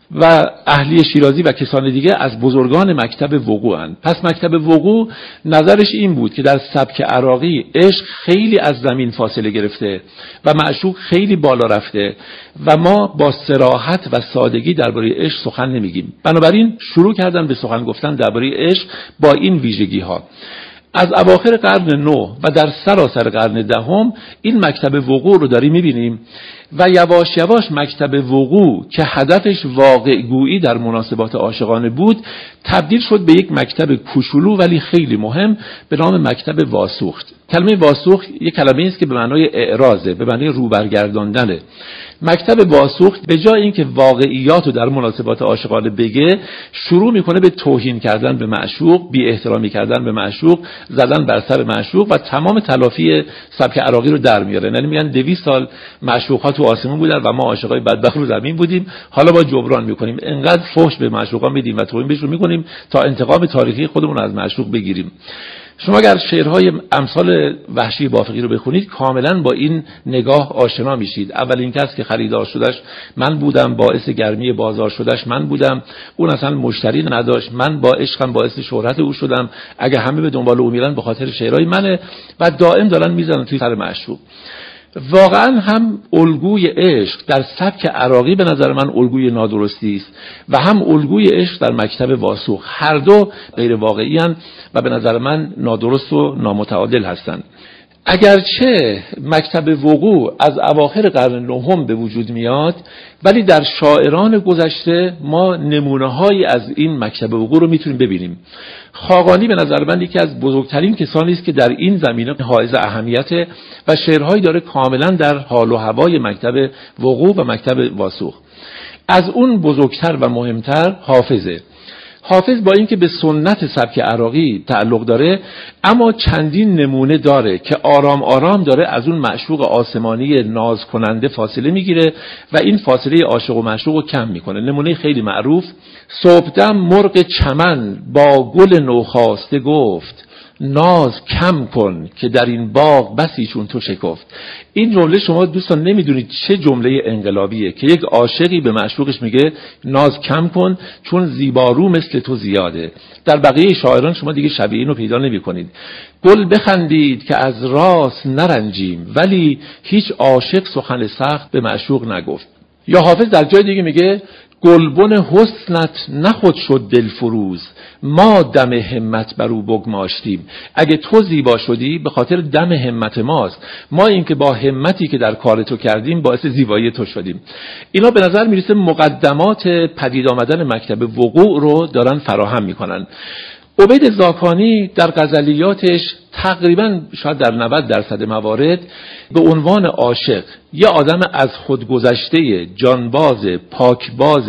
A: و اهلی شیرازی و کسان دیگه از بزرگان مکتب وقوعن. پس مکتب وقوع نظرش این بود که در سبک عراقی عشق خیلی از زمین فاصله گرفته و معشوق خیلی بالا رفته و ما با صراحت و سادگی درباره عشق سخن نمیگیم. بنابراین شروع کردن به سخن گفتن درباره عشق با این ویژگی ها. از اواخر قرن نو و در سراسر قرن دهم این مکتب وقوع رو داریم میبینیم و یواش یواش مکتب وقوع که هدفش واقع گویی در مناسبات عاشقانه بود تبدیل شد به یک مکتب کوچولو ولی خیلی مهم به نام مکتب واسوخت. کلمه واسوخت یک کلمه است که به معنای اعراضه، به معنای روبرگرداندنه. مکتب واسوخت به جای اینکه واقعیات رو در مناسبات عاشقانه بگه، شروع میکنه به توهین کردن به معشوق، بی احترامی کردن به معشوق، زدن بر سر معشوق و تمام تلافی سبک عراقی رو در میاره. یعنی میگن دویست سال معشوقات تو آسمون بودن و ما عاشقای بدبخت رو زمین بودیم، حالا با جبران میکنیم، انقدر فحش به معشوقا میدیم و توهین بهشون میکنیم تا انتقام تاریخی خودمون رو از معشوق بگیریم. شما اگر شعرهای امثال وحشی بافقی رو بخونید کاملا با این نگاه آشنا میشید. اولین کس که خریدار شدش من بودم، باعث گرمی بازار شدش من بودم، اون اصلا مشتری نداشت، من با عشقم باعث شهرت او شدم، اگه همه به دنبال او میرن به خاطر شعرهای منه و دائم دارن میزنن توی سر معشوق. واقعا هم الگوی عشق در سبک عراقی به نظر من الگوی نادرستی است و هم الگوی عشق در مکتب واسوخ، هر دو غیر واقعی هستند و به نظر من نادرست و نامتعادل هستند. اگرچه مکتب وقوع از اواخر قرن نهم به وجود میاد، ولی در شاعران گذشته ما نمونه‌هایی از این مکتب وقوع رو میتونیم ببینیم. خاقانی به نظر من یکی از بزرگترین کسانی است که در این زمینه حائز اهمیت و شعرهایی داره کاملا در حال و هوای مکتب وقوع و مکتب واسوخ. از اون بزرگتر و مهمتر حافظه. حافظ با اینکه به سنت سبک عراقی تعلق داره اما چندین نمونه داره که آرام آرام داره از اون معشوق آسمانی ناز کننده فاصله میگیره و این فاصله عاشق و معشوق رو کم میکنه. نمونه خیلی معروف: صبحدم مرغ چمن با گل نوخاسته گفت، ناز کم کن که در این باغ بسی چون تو شکفت. این جمله شما دوستان نمیدونید چه جمله انقلابیه که یک عاشقی به معشوقش میگه ناز کم کن چون زیبارو مثل تو زیاده. در بقیه شاعران شما دیگه شبیه اینو پیدا نمی‌کنید. گل بخندید که از راست نرنجیم، ولی هیچ عاشق سخن سخت به معشوق نگفت. یا حافظ در جای دیگه میگه گلبن حسنت نخود شد دلفروز، ما دم همت بر او بگماشتیم. اگه تو زیبا شدی به خاطر دم همت ماست، ما این که با همتی که در کار تو کردیم باعث زیبایی تو شدیم. اینا به نظر میرسه مقدمات پدید آمدن مکتب وقوع رو دارن فراهم میکنن. عبید زاکانی در غزلیاتش تقریبا شاید در نود درصد موارد به عنوان عاشق یه آدم از خودگذشته، جانباز، پاکباز،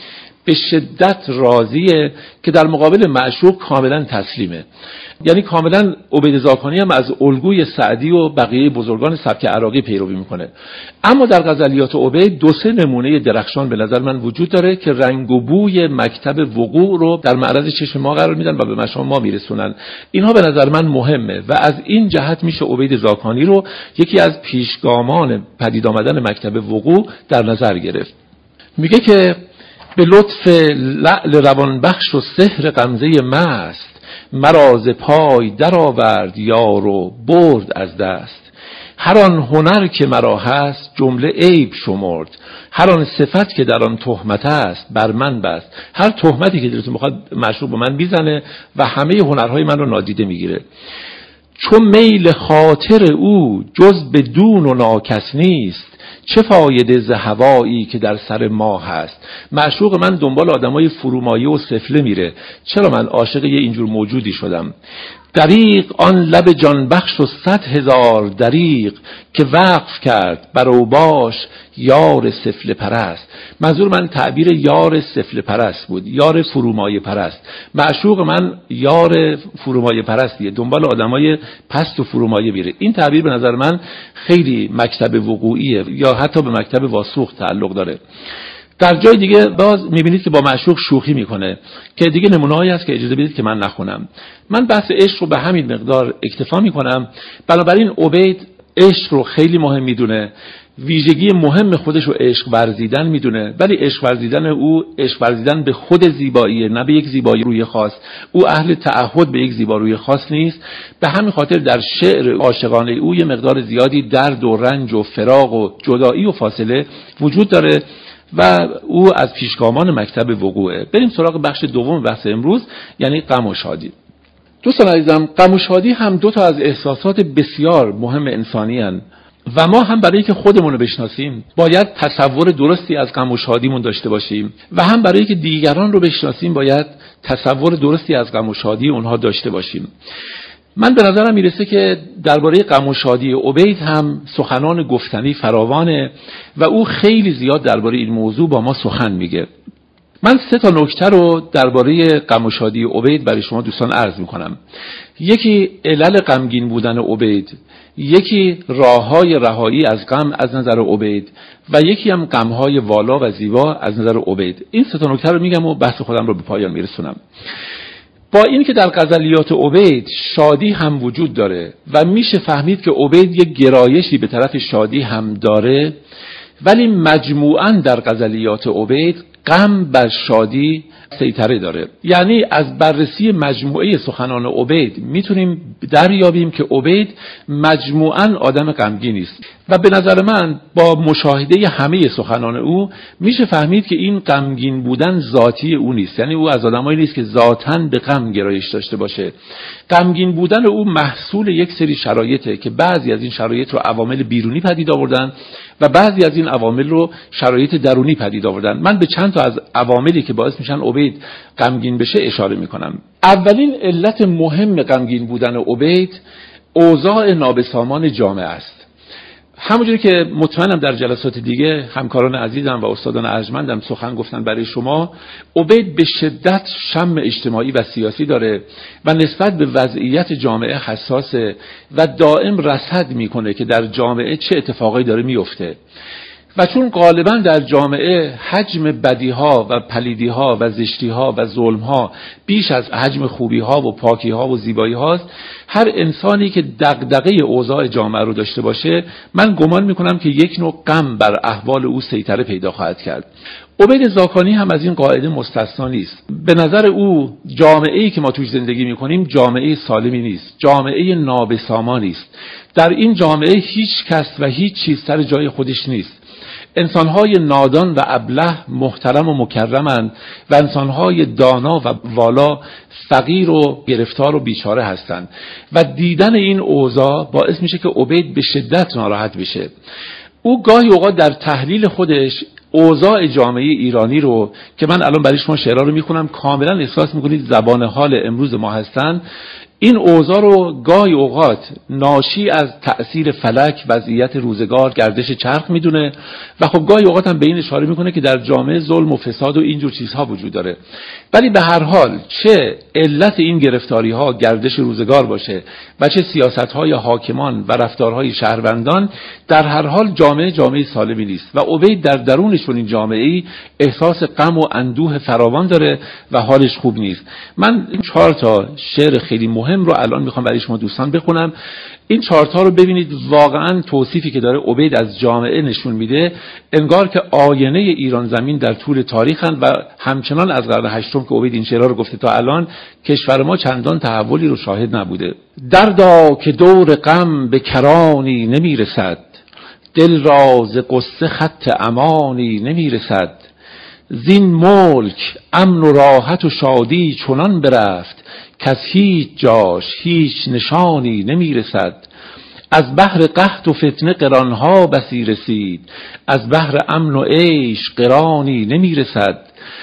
A: به شدت راضیه که در مقابل معشوق کاملا تسلیمه. یعنی کاملا عبید زاکانی هم از الگوی سعدی و بقیه بزرگان سبک عراقی پیروی میکنه. اما در غزلیات عبید دو سه نمونه درخشان به نظر من وجود داره که رنگ و بوی مکتب وقوع رو در معرض چشم ما قرار میدن و به مشام ما میرسونن. اینها به نظر من مهمه و از این جهت میشه عبید زاکانی رو یکی از پیشگامان پدید آمدن مکتب وقوع در نظر گرفت. میگه که به لطف لعل روان بخش و سحر غمزه مست، مراز پای در آورد یار و برد از دست. هر آن هنر که مرا هست جمله عیب شمرد، هر آن صفت که در آن تهمت است بر من بست. هر تهمتی که دلتون بخواد معشوق به من بیزنه و همه هنرهای من رو نادیده میگیره. چون میل خاطر او جز به دون و ناکس نیست، چه فایده ز هوایی که در سر ما هست. معشوق من دنبال آدمای فرومایه و سفله میره، چرا من عاشق یه اینجور موجودی شدم؟ دریغ آن لب جان بخش و صد هزار دریغ، که وقف کرد بر اوباش یار سفله پرست. منظور من تعبیر یار سفله پرست بود، یار فرومایه پرست. معشوق من یار فرومایه پرستیه، دنبال آدمای پست و فرومایه میره. این تعبیر به نظر من خیلی مکتب وقوعیه یا حتی به مکتب واسوخ تعلق داره. در جای دیگه باز میبینید که با معشوق شوخی میکنه که دیگه نمونه‌هایی هست که اجازه بدید که من نخونم. من بحث عشق رو به همین مقدار اکتفا میکنم. بنابراین عبید عشق رو خیلی مهم میدونه ویژگی مهم خودش رو عشق ورزیدن میدونه، ولی عشق ورزیدن او عشق ورزیدن به خود زیباییه، نه به یک زیبایی روی خاص. او اهل تعهد به یک زیبایی خاص نیست. به همین خاطر در شعر عاشقانه او یه مقدار زیادی درد و رنج و فراق و جدایی و فاصله وجود داره و او از پیشگامان مکتب وقوعه. بریم سراغ بخش دوم بحث امروز، یعنی غم و شادی. دوستان عزیزم، غم و شادی هم دو تا از احساسات بسیار مهم انسانی هستند و ما هم برای که خودمون رو بشناسیم باید تصور درستی از غم و شادیمون داشته باشیم و هم برای که دیگران رو بشناسیم باید تصور درستی از غم و شادی اونها داشته باشیم. من به نظرم میرسه که درباره غم و شادی عبید هم سخنان گفتنی فراوانه و او خیلی زیاد درباره این موضوع با ما سخن میگه. من سه تا نکته رو درباره غم و شادی عبید برای شما دوستان عرض میکنم. یکی علل غمگین بودن عبید، یکی راههای رهایی از غم از نظر عبید و یکی هم غمهای والا و زیبا از نظر عبید. این سه تا نکته رو میگم و بحث خودم رو به پایان میرسونم. با این که در غزلیات عبید شادی هم وجود داره و میشه فهمید که عبید یک گرایشی به طرف شادی هم داره، ولی مجموعاً در غزلیات عبید غم بر شادی سیطره داره. یعنی از بررسی مجموعه سخنان عبید میتونیم دریابیم که عبید مجموعاً آدم غمگینی است و به نظر من با مشاهده همه سخنان او میشه فهمید که این غمگین بودن ذاتی او نیست. یعنی او از آدمایی نیست که ذاتاً به غم گرایش داشته باشه. غمگین بودن او محصول یک سری شرایطه که بعضی از این شرایط رو عوامل بیرونی پدید آوردن و بعضی از این عوامل رو شرایط درونی پدید آوردن. من به چند تا از عواملی که باعث میشن عبید غمگین بشه اشاره میکنم. اولین علت مهم غمگین بودن عبید اوضاع نابسامان جامعه است. همونجوری که مطمئنم در جلسات دیگه همکاران عزیزم و استادان ارجمندم سخن گفتن برای شما، عبید به شدت شم اجتماعی و سیاسی داره و نسبت به وضعیت جامعه حساسه و دائم رصد میکنه که در جامعه چه اتفاقایی داره میفته. و چون غالبا در جامعه حجم بدیها و پلیدیها و زشتیها و ظلمها بیش از حجم خوبیها و پاکیها و زیباییها است، هر انسانی که دغدغه اوضاع جامعه رو داشته باشه من گمان میکنم که یک نوع غم بر احوال او سیطره پیدا خواهد کرد. عبید زاکانی هم از این قاعده مستثنا نیست. به نظر او جامعه‌ای که ما توش زندگی میکنیم جامعه سالمی نیست، جامعه نابسامانی است. در این جامعه هیچ کس و هیچ چیز سر جای خودش نیست. انسانهای نادان و ابله محترم و مکرمند و انسانهای دانا و والا فقیر و گرفتار و بیچاره هستند و دیدن این اوضاع باعث میشه که عبید به شدت ناراحت بشه. او گاهی اوقات در تحلیل خودش اوضاع جامعه ایرانی رو که من الان برای شما شعرها رو میخونم کاملا احساس میکنید زبان حال امروز ما هستن، این اوضاع رو گاهی اوقات ناشی از تأثیر فلک، وضعیت روزگار، گردش چرخ میدونه و خب گاهی اوقات هم به این اشاره میکنه که در جامعه ظلم و فساد و اینجور چیزها وجود داره. ولی به هر حال چه علت این گرفتاری ها گردش روزگار باشه و چه سیاست های حاکمان و رفتارهای شهروندان، در هر حال جامعه جامعه سالمی نیست و عبید در درونشون این جامعه‌ای احساس غم و اندوه فراوان داره و حالش خوب نیست. من این چهار تا شعر خیلی مهم رو الان میخوام برای شما دوستان بخونم. این چارتا رو ببینید، واقعا توصیفی که داره عبید از جامعه نشون میده انگار که آینه ایران زمین در طول تاریخن و همچنان از قرن هشتم که عبید این شعرها رو گفته تا الان کشور ما چندان تحولی رو شاهد نبوده. دردا که دور غم به کرانی نمیرسد، دل را ز غصه خط امانی نمیرسد. زین ملک امن و راحت و شادی چنان برفت، کس هیچ جاش هیچ نشانی نمیرسد. از بحر قحط و فتنه قرانها بسی رسید، از بحر امن و عیش قرانی نمیرسد.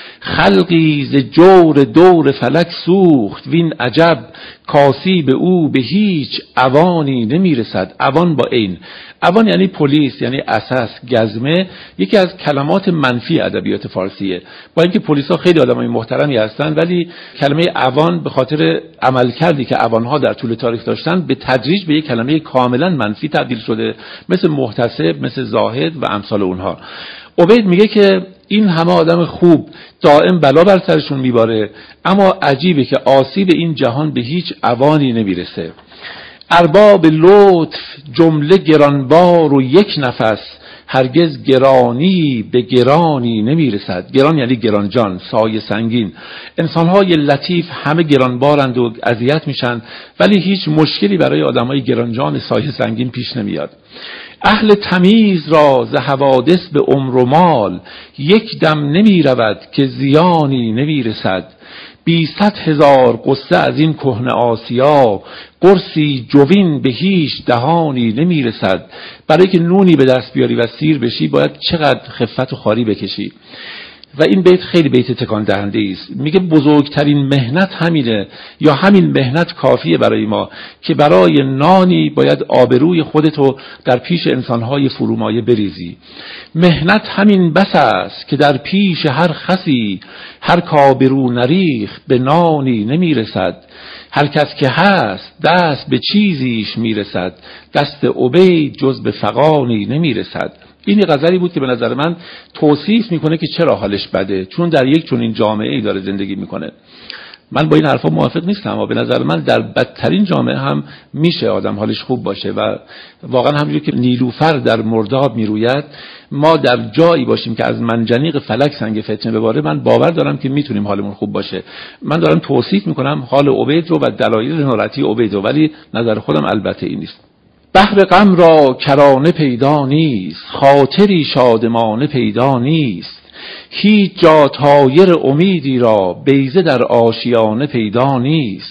A: خلقی ز جور دور فلک سوخت، وین عجب کاسی به او به هیچ اوانی نمیرسد. اوان با این، اوان یعنی پلیس، یعنی اساس، گزمه، یکی از کلمات منفی ادبیات فارسیه. با اینکه پلیسا خیلی آدمای محترمی هستن ولی کلمه اوان به خاطر عملکردی که اوانها در طول تاریخ داشتن به تدریج به یک کلمه کاملا منفی تبدیل شده، مثل محتسب، مثل زاهد و امثال اونها. عبید میگه که این همه آدم خوب دائم بلا بر سرشون میباره، اما عجیبه که آسیب این جهان به هیچ اوانی نمیرسه. ارباب لطف جمله گرانبار و یک نفس، هرگز گرانی به گرانی نمیرسد. گران یعنی گرانجان، سایه سنگین. انسان‌های لطیف همه گرانبارند و اذیت میشن، ولی هیچ مشکلی برای آدمای گرانجان سایه سنگین پیش نمیاد. اهل تمیز را ز حوادث به عمر و مال، یک دم نمی رود که زیانی نمی رسد. بی صد هزار قصه از این کهنه آسیا، قرصی جوین به هیچ دهانی نمی رسد. برای که نونی به دست بیاری و سیر بشی باید چقدر خفت و خواری بکشی. و این بیت خیلی بیت تکان دهنده است. میگه بزرگترین مهنت همینه، یا همین مهنت کافیه برای ما که برای نانی باید آبروی خودتو در پیش انسانهای فرومایه بریزی. مهنت همین بس است که در پیش هر خسی، هر کابرو نریخ به نانی نمیرسد. هر کس که هست دست به چیزیش میرسد، دست عبید جز به فغانی نمیرسد. این غزلی بود که به نظر من توصیف میکنه که چرا حالش بده، چون در یک چنین جامعه‌ای داره زندگی میکنه. من با این حرفا موافق نیستم، اما به نظر من در بدترین جامعه هم میشه آدم حالش خوب باشه و واقعا همونجوری که نیلوفر در مرداب میروید، ما در جایی باشیم که از منجنیق فلک سنگ فتنه بباره، من باور دارم که میتونیم حالمون خوب باشه. من دارم توصیف میکنم حال عبید رو و دلایل ناراحتی عبید رو، ولی نظر خودم البته این نیست. بحر غم را کرانه پیدا نیست، خاطری شادمانه پیدا نیست. هیچ جا طایر امیدی را بیضه در آشیانه پیدا نیست.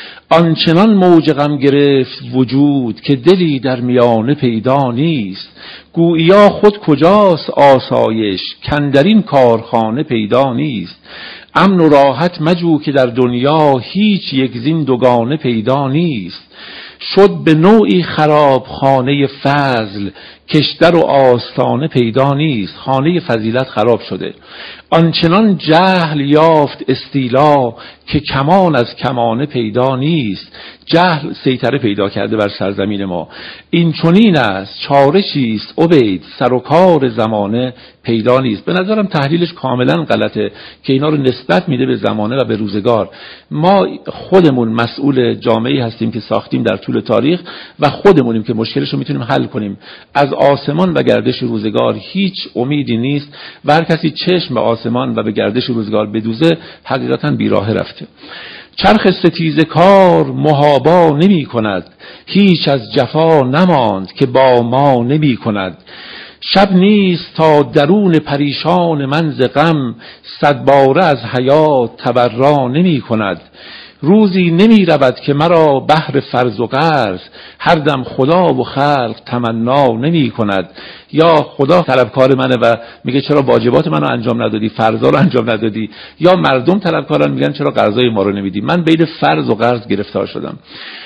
A: آنچنان موج غم گرفت وجود که دلی در میانه پیدا نیست. گوییا خود کجاست آسایش کاندرین کارخانه پیدا نیست. امن و راحت مجو که در دنیا هیچ یک زین دوگانه پیدا نیست. شد به نوعی خراب خانه فضل، کشتر و آستانه پیدا نیست. خانه فضیلت خراب شده. آنچنان جهل یافت استیلا که کمان از کمانه پیدا نیست. جهل سیطره پیدا کرده بر سرزمین ما. این چنین است چاره چیست عبید، سر و کار زمانه پیدا نیست. به نظرم تحلیلش کاملا غلطه که اینا رو نسبت میده به زمانه و به روزگار. ما خودمون مسئول جامعه‌ای هستیم که ساختیم در طول تاریخ و خودمونیم که مشکلش رو میتونیم حل کنیم. از آسمان و گردش روزگار هیچ امیدی نیست و هر کسی چشم به آسمان و به گردش روزگار بدوزه حقیقتا بیراه رفته. چرخ ستیز کار محابا نمی کند، هیچ از جفا نماند که با ما نمی کند. شب نیست تا درون پریشان من ز غم، صد باره از حیات تبرا نمی کند. روزی نمی رود که مرا بهر فرض و قرض، هر دم خدا و خلق تمنا نمی کند. یا خدا طلبکار منه و میگه چرا واجبات منو انجام ندادی، فرضا رو انجام ندادی، یا مردم طلبکارن میگن چرا قرضای ما رو نمیدی. من بین فرض و قرض گرفتار شدم.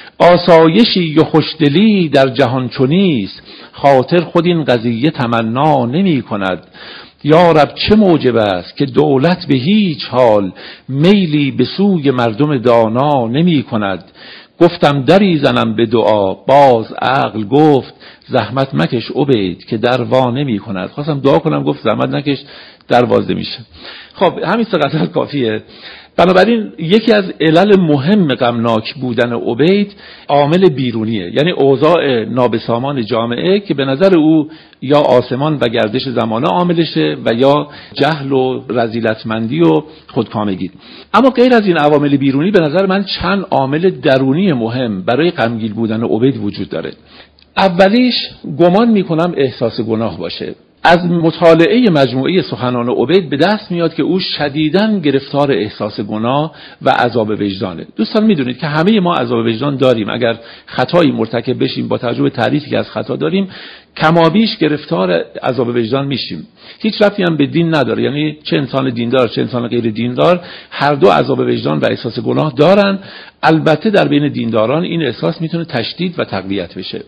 A: آسایشی و خوشدلی در جهان چنیست، خاطر خود این قضیه تمنا نمی کند. یا رب چه موجب است که دولت به هیچ حال، میلی به سوی مردم دانا نمی کند. گفتم دری زنم به دعا، باز عقل گفت زحمت مکش عبید که در وا نمی کند. خواستم دعا کنم، گفت زحمت نکش در واز نمیشه. خب همین سه قطعه کافیه. بنابراین یکی از علل مهم غمناک بودن عبید عامل بیرونیه، یعنی اوضاع نابسامان جامعه که به نظر او یا آسمان و گردش زمانه عاملشه و یا جهل و رذیلتمندی و خودکامگی. اما غیر از این عوامل بیرونی به نظر من چند عامل درونی مهم برای غمگین بودن عبید وجود داره. اولیش گمان میکنم احساس گناه باشه. از مطالعه مجموعه سخنان عبید به دست میاد که او شدیداً گرفتار احساس گناه و عذاب وجدانه. دوستان میدونید که همه ما عذاب وجدان داریم. اگر خطایی مرتکب بشیم با توجه به تعریفی که از خطا داریم کمابیش گرفتار عذاب وجدان میشیم. هیچ ربطی هم به دین نداره، یعنی چه انسان دیندار چه انسان غیر دیندار هر دو عذاب وجدان و احساس گناه دارن. البته در بین دینداران این احساس میتونه تشدید و تقویت بشه.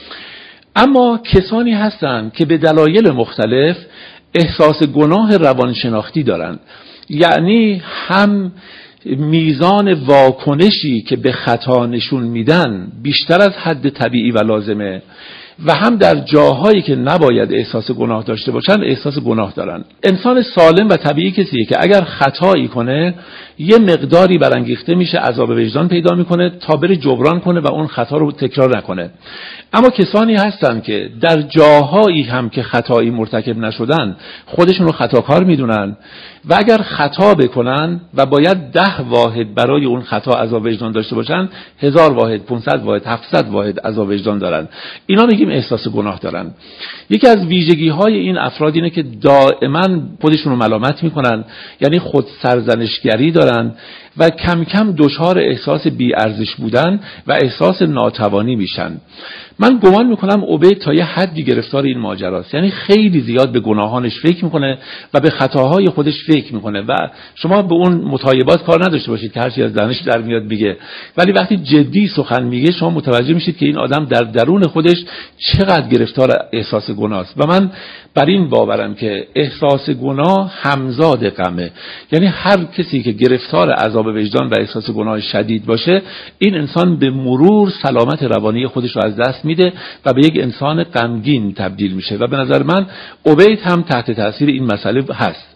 A: اما کسانی هستند که به دلایل مختلف احساس گناه روانشناختی دارند، یعنی هم میزان واکنشی که به خطا نشون میدن بیشتر از حد طبیعی و لازمه و هم در جاهایی که نباید احساس گناه داشته باشن احساس گناه دارن. انسان سالم و طبیعی کسیه که اگر خطایی کنه یه مقداری برانگیخته میشه، عذاب وجدان پیدا میکنه تا بره جبران کنه و اون خطا رو تکرار نکنه. اما کسانی هستن که در جاهایی هم که خطایی مرتکب نشدن خودشون رو خطاکار میدونن و اگر خطا بکنن و باید ده واحد برای اون خطا عذاب وجدان داشته باشن، هزار واحد، پانصد واحد، هفتصد واحد عذاب وجدان دارن. اینا میگیم احساس گناه دارن. یکی از ویژگی های این افراد اینه که دائما خودشون رو ملامت میکنن، یعنی خود سرزنشگری دارن و کم کم دچار احساس بی‌ارزش بودن و احساس ناتوانی میشن. من گمان میکنم عبید تا یه حدی گرفتار این ماجراست، یعنی خیلی زیاد به گناهانش فکر میکنه و به خطاهای خودش فکر میکنه و شما به اون متایبات کار نداشته باشید که هر چی از دهنش در میاد بگه، ولی وقتی جدی سخن میگه شما متوجه میشید که این آدم در درون خودش چقدر گرفتار احساس گناه است. و من بر این باورم که احساس گناه همزاد غمه، یعنی هر کسی که گرفتار عذاب وجدان و احساس گناه شدید باشه، این انسان به مرور سلامت روانی خودش رو از دست میده و به یک انسان غمگین تبدیل میشه و به نظر من عبید هم تحت تاثیر این مسئله هست.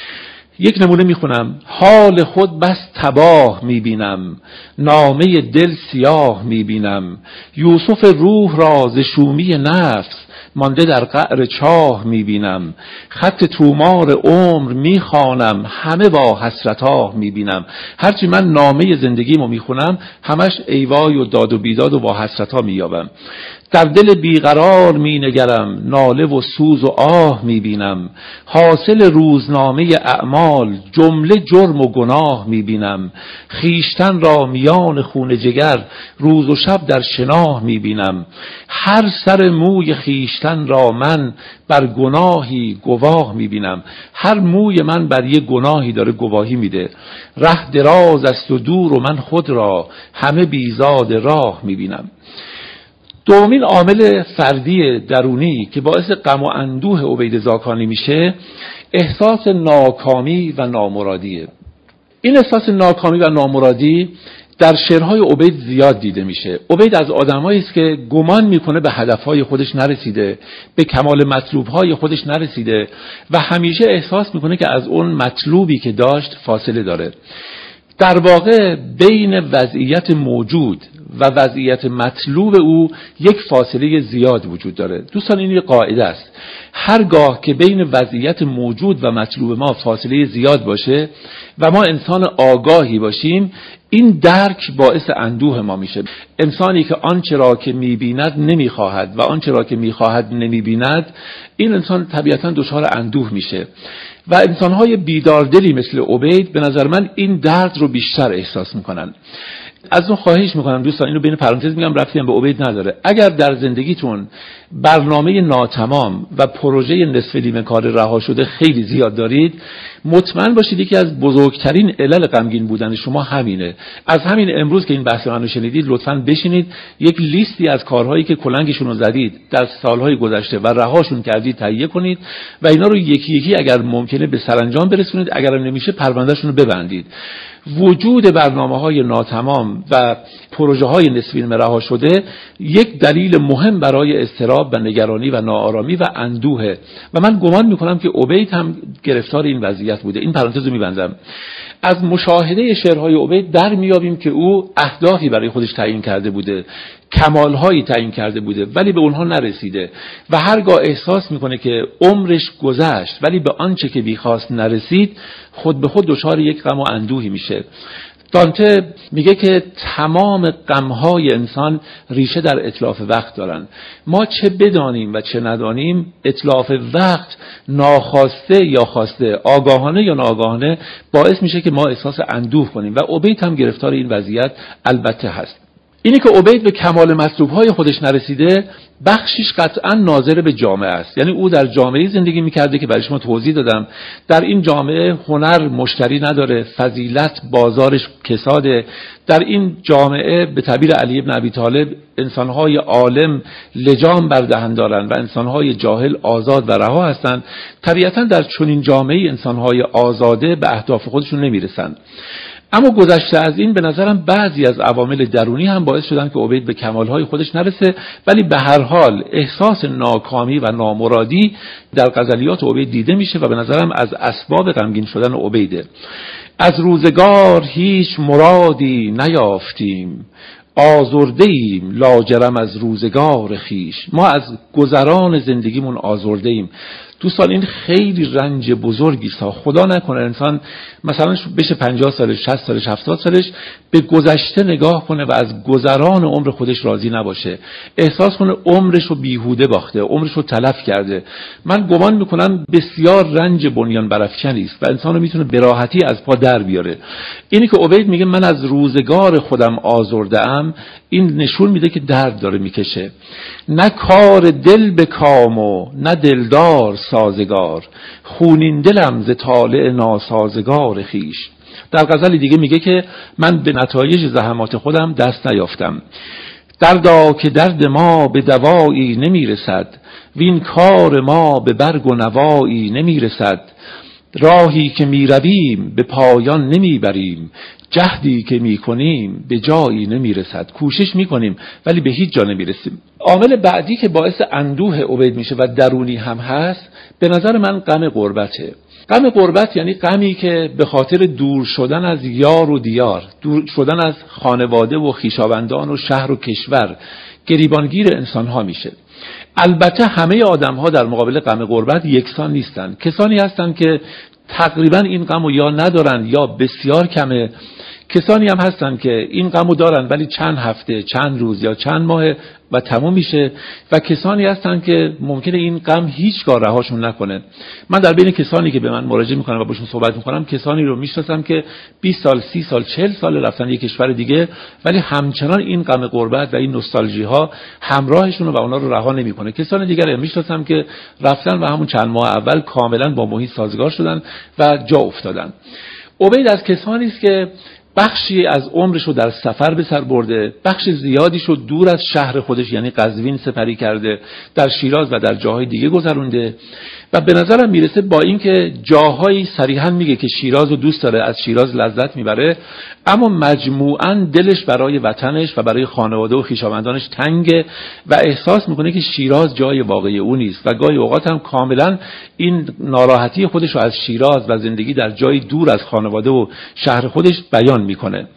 A: یک نمونه میخونم: حال خود بس تباه میبینم، نامه دل سیاه میبینم، یوسف روح را ز شومی نفس مانده در قعر چاه میبینم، خط تومار عمر میخوانم، همه با حسرتاه میبینم. هرچی من نامه زندگیمو میخونم همش ایوای و داد و بیداد و با حسرتها مییابم. در دل بیقرار می نگرم، ناله و سوز و آه می بینم، حاصل روزنامه اعمال جمله جرم و گناه می بینم، خیشتن را میان خون جگر روز و شب در شناه می بینم، هر سر موی خیشتن را من بر گناهی گواه می بینم. هر موی من بر یک گناهی داره گواهی میده. ره دراز است و دور و من خود را همه بیزاد راه می بینم. دومین عامل فردی درونی که باعث غم و اندوه عبید زاکانی میشه، احساس ناکامی و نامرادیه. این احساس ناکامی و نامرادی در شعرهای عبید زیاد دیده میشه. عبید از آدمایی است که گمان میکنه به هدفهای خودش نرسیده، به کمال مطلوبهای خودش نرسیده و همیشه احساس میکنه که از اون مطلوبی که داشت فاصله داره. در واقع بین وضعیت موجود و وضعیت مطلوب او یک فاصله زیاد وجود داره. دوستان این یک قاعده است. هرگاه که بین وضعیت موجود و مطلوب ما فاصله زیاد باشه و ما انسان آگاهی باشیم، این درک باعث اندوه ما میشه. انسانی که آنچه را که میبیند نمیخواهد و آنچه را که میخواهد نمیبیند، این انسان طبیعتاً دچار اندوه میشه. و انسان‌های بیداردلی مثل عبید به نظر من این درد رو بیشتر احساس میکنن. از اون خواهش میکنم دوستان، اینو بین پرانتز میگم، ربطی هم به عبید نداره. اگر در زندگیتون برنامه ناتمام و پروژه نصف نیمه کار رها شده خیلی زیاد دارید، مطمئن باشید یکی از بزرگترین علل غمگین بودن شما همینه. از همین امروز که این بحث منو شنیدید لطفاً بشینید یک لیستی از کارهایی که کلنگشون رو زدید در سالهای گذشته و رهاشون کردید تهیه کنید و اینا رو یکی یکی اگر ممکنه به سرانجام برسونید، اگر نمیشه پروندهشون رو ببندید. وجود برنامه‌های ناتمام و پروژه‌های نصفی نیمه رها شده یک دلیل مهم برای اضطراب و نگرانی و ناآرامی و اندوه و من گمان می‌کنم که عبید هم گرفتار این وضعیت بوده. این پرانتز رو می‌بندم. از مشاهده شعرهای عبید در میابیم که او اهدافی برای خودش تعیین کرده بوده، کمالهایی تعیین کرده بوده ولی به اونها نرسیده و هرگاه احساس میکنه که عمرش گذشت ولی به آنچه که میخواست نرسید، خود به خود دچار یک غم و اندوهی میشه. دانته میگه که تمام غمهای انسان ریشه در اتلاف وقت دارن. ما چه بدانیم و چه ندانیم، اتلاف وقت ناخواسته یا خواسته، آگاهانه یا ناآگاهانه باعث میشه که ما احساس اندوه کنیم و عبید هم گرفتار این وضعیت البته هست. اینی که عبید به کمال مطلوبهای خودش نرسیده بخشش قطعا ناظر به جامعه است. یعنی او در جامعه زندگی میکرده که برای شما توضیح دادم. در این جامعه هنر مشتری نداره، فضیلت بازارش کساده. در این جامعه به تعبیر علی بن ابی طالب انسانهای عالم لجام بر دهن دارن و انسانهای جاهل آزاد و رها هستند. طبیعتا در چنین جامعه انسانهای آزاده به اهداف خودشون نمیرسن. اما گذشته از این به نظرم بعضی از عوامل درونی هم باعث شدن که عبید به کمالهای خودش نرسه، ولی به هر حال احساس ناکامی و نامرادی در غزلیات عبید دیده میشه و به نظرم از اسباب غمگین شدن عبیده. از روزگار هیچ مرادی نیافتیم، آزرده ایم لاجرم از روزگار خیش. ما از گذران زندگیمون آزرده ایم. دوستان این خیلی رنج بزرگی است. خدا نکنه انسان مثلا بشه پنجاه سالش، شصت سالش، هفتاد سالش به گذشته نگاه کنه و از گذران عمر خودش راضی نباشه، احساس کنه عمرش رو بیهوده باخته، عمرش رو تلف کرده. من گمان میکنم بسیار رنج بنیان برافکنی است و انسان رو میتونه به راحتی از پا در بیاره. اینی که عبید میگه من از روزگار خودم آزرده ام، این نشون میده که درد داره میکشه. نه کار دل به کام و نه دلدار سازگار، خونین دلم ز طالع ناسازگار خیش. در غزل دیگه میگه که من به نتایج زحمات خودم دست نیافتم. دردا که درد ما به دوایی نمیرسد، وین کار ما به برگ و نوایی نمیرسد. راهی که میرویم به پایان نمیبریم، جهدی که میکنیم به جایی نمیرسد. کوشش میکنیم ولی به هیچ جا نمیرسیم. عامل بعدی که باعث اندوه عبید میشه و درونی هم هست، به نظر من غم غربته. غم غربت یعنی غمی که به خاطر دور شدن از یار و دیار، دور شدن از خانواده و خویشاوندان و شهر و کشور گریبانگیر انسان ها میشه. البته همه آدم ها در مقابل غم غربت یکسان نیستن. کسانی هستن که تقریبا این غمو یا ندارن یا بسیار کمه. کسانی هم هستن که این غمو دارن ولی چند هفته، چند روز یا چند ماه و تموم میشه، و کسانی هستن که ممکنه این غم هیچگاه رهاشون نکنه. من در بین کسانی که به من مراجعه میکنن و باشون صحبت میکنم کسانی رو میشناسم که بیست سال، سی سال، چهل سال رفتن یک کشور دیگه ولی همچنان این غم غربت و این نوستالژی ها همراهشون و اونا رو رها نمیکنه. کسان دیگر هم میشناسم که رفتن و همون چند ماه اول کاملا با محیط سازگار شدن و جا افتادن. عبید از کسانی است که بخشی از عمرش رو در سفر به سر برده، بخش زیادیش رو دور از شهر خودش یعنی قزوین سپری کرده، در شیراز و در جاهای دیگه گذرونده و به نظرم میرسه با اینکه جاهایی صریحا میگه که شیراز رو دوست داره، از شیراز لذت میبره، اما مجموعاً دلش برای وطنش و برای خانواده و خویشاوندانش تنگه و احساس میکنه که شیراز جای واقعی او نیست و گاهی اوقات هم کاملا این ناراحتی خودش رو از شیراز و زندگی در جای دور از خانواده و شهر خودش بیان میکنه.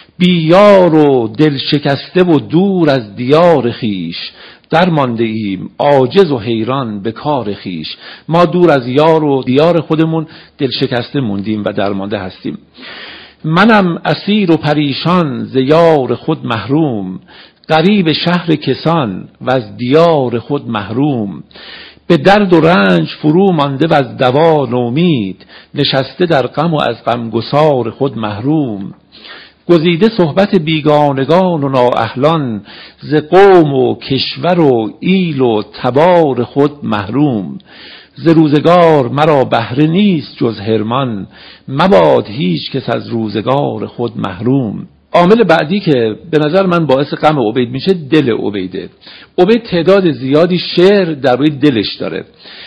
A: بیار و دل شکسته و دور از دیار خیش، در مانده ایم عاجز و حیران به کار خیش. ما دور از یار و دیار خودمون دل شکسته موندیم و درمانده هستیم. منم اسیر و پریشان ز یار خود محروم، غریب شهر کسان و از دیار خود محروم. به درد و رنج فرو مانده و از دوا نومید، نشسته در غم و از غمگسار خود محروم. گزیده صحبت بیگانگان و نااهلان، ز قوم و کشور و ایل و تبار خود محروم. ز روزگار مرا بهره نیست جز حرمان، مباد هیچ کس از روزگار خود محروم. عامل بعدی که به نظر من باعث غم عبید میشه دل عبیده. عبید تعداد زیادی شعر در روی دلش داره.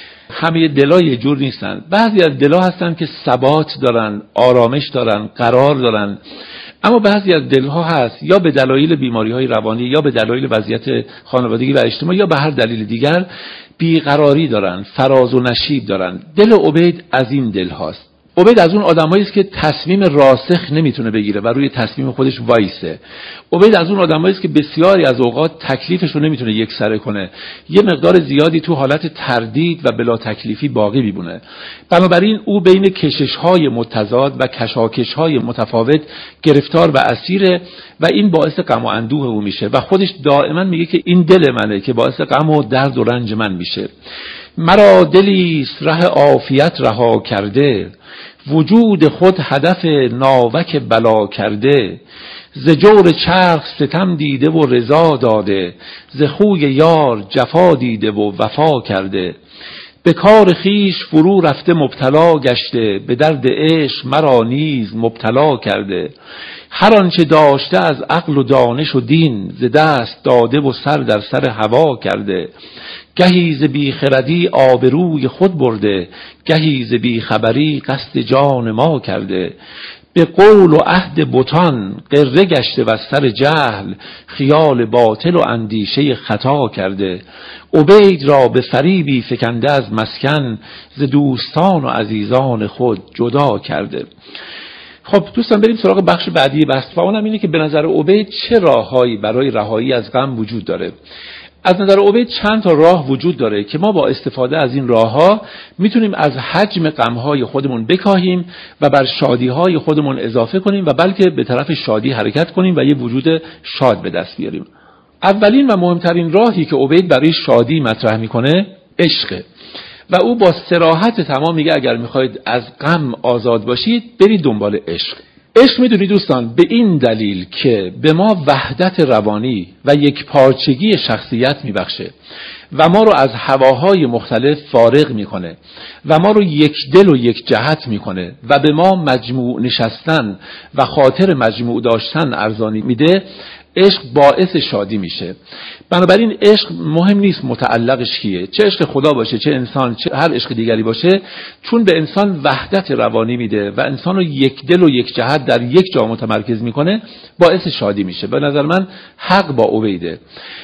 A: همه دل‌ها یه جور نیستن. بعضی از دل‌ها هستن که ثبات دارن، آرامش دارن، قرار دارن، اما بعضی از دلها هست یا به دلایل بیماری‌های روانی یا به دلایل وضعیت خانوادگی و اجتماعی یا به هر دلیل دیگر بیقراری دارن، فراز و نشیب دارن. دل عبید از این دل هاست. عبید از اون آدمایی است که تصمیم راسخ نمیتونه بگیره و روی تصمیم خودش وایسه. عبید از اون آدمایی است که بسیاری از اوقات تکلیفش رو نمیتونه یکسره کنه، یه مقدار زیادی تو حالت تردید و بلا تکلیفی باقی میمونه. بنابراین او بین کشش‌های متضاد و کشاکش‌های متفاوت گرفتار و اسیره و این باعث غم و اندوه او میشه و خودش دائما میگه که این دل منه که باعث غم و درد و رنج من میشه. مرا دلیست ره عافیت رها کرده، وجود خود هدف ناوک بلا کرده. ز جور چرخ ستم دیده و رضا داده، ز خوی یار جفا دیده و وفا کرده. به کار خیش فرو رفته مبتلا گشته، به درد عشق مرا نیز مبتلا کرده. هر آنچه داشته از عقل و دانش و دین، ز دست داده و سر در سر هوا کرده. گهی ز بیخردی آبروی خود برده، گهی ز بیخبری قصد جان ما کرده. به قول و عهد بتان غره گشته و سر جهل، خیال باطل و اندیشه خطا کرده. عبید را به فریبی فکنده از مسکن، ز دوستان و عزیزان خود جدا کرده. خب دوستان بریم سراغ بخش بعدی بحث و اونم اینه که به نظر عبید چه راههایی برای رهایی از غم وجود داره. از نظر عبید چند تا راه وجود داره که ما با استفاده از این راهها میتونیم از حجم غمهای خودمون بکاهیم و بر شادیهای خودمون اضافه کنیم و بلکه به طرف شادی حرکت کنیم و یه وجود شاد به دست بیاریم. اولین و مهمترین راهی که عبید برای شادی مطرح میکنه عشقه و او با صراحت تمام میگه اگر میخواید از غم آزاد باشید برید دنبال عشق. عشق میدونید دوستان به این دلیل که به ما وحدت روانی و یک پارچگی شخصیت میبخشه و ما رو از هواهای مختلف فارغ میکنه و ما رو یک دل و یک جهت میکنه و به ما مجموع نشستن و خاطر مجموع داشتن ارزانی میده. عشق باعث شادی میشه. بنابراین عشق مهم نیست متعلقش کیه، چه عشق خدا باشه چه انسان چه هر عشق دیگری باشه، چون به انسان وحدت روانی میده و انسان رو یک دل و یک جهت در یک جا متمرکز میکنه، باعث شادی میشه. به نظر من حق با عبیده.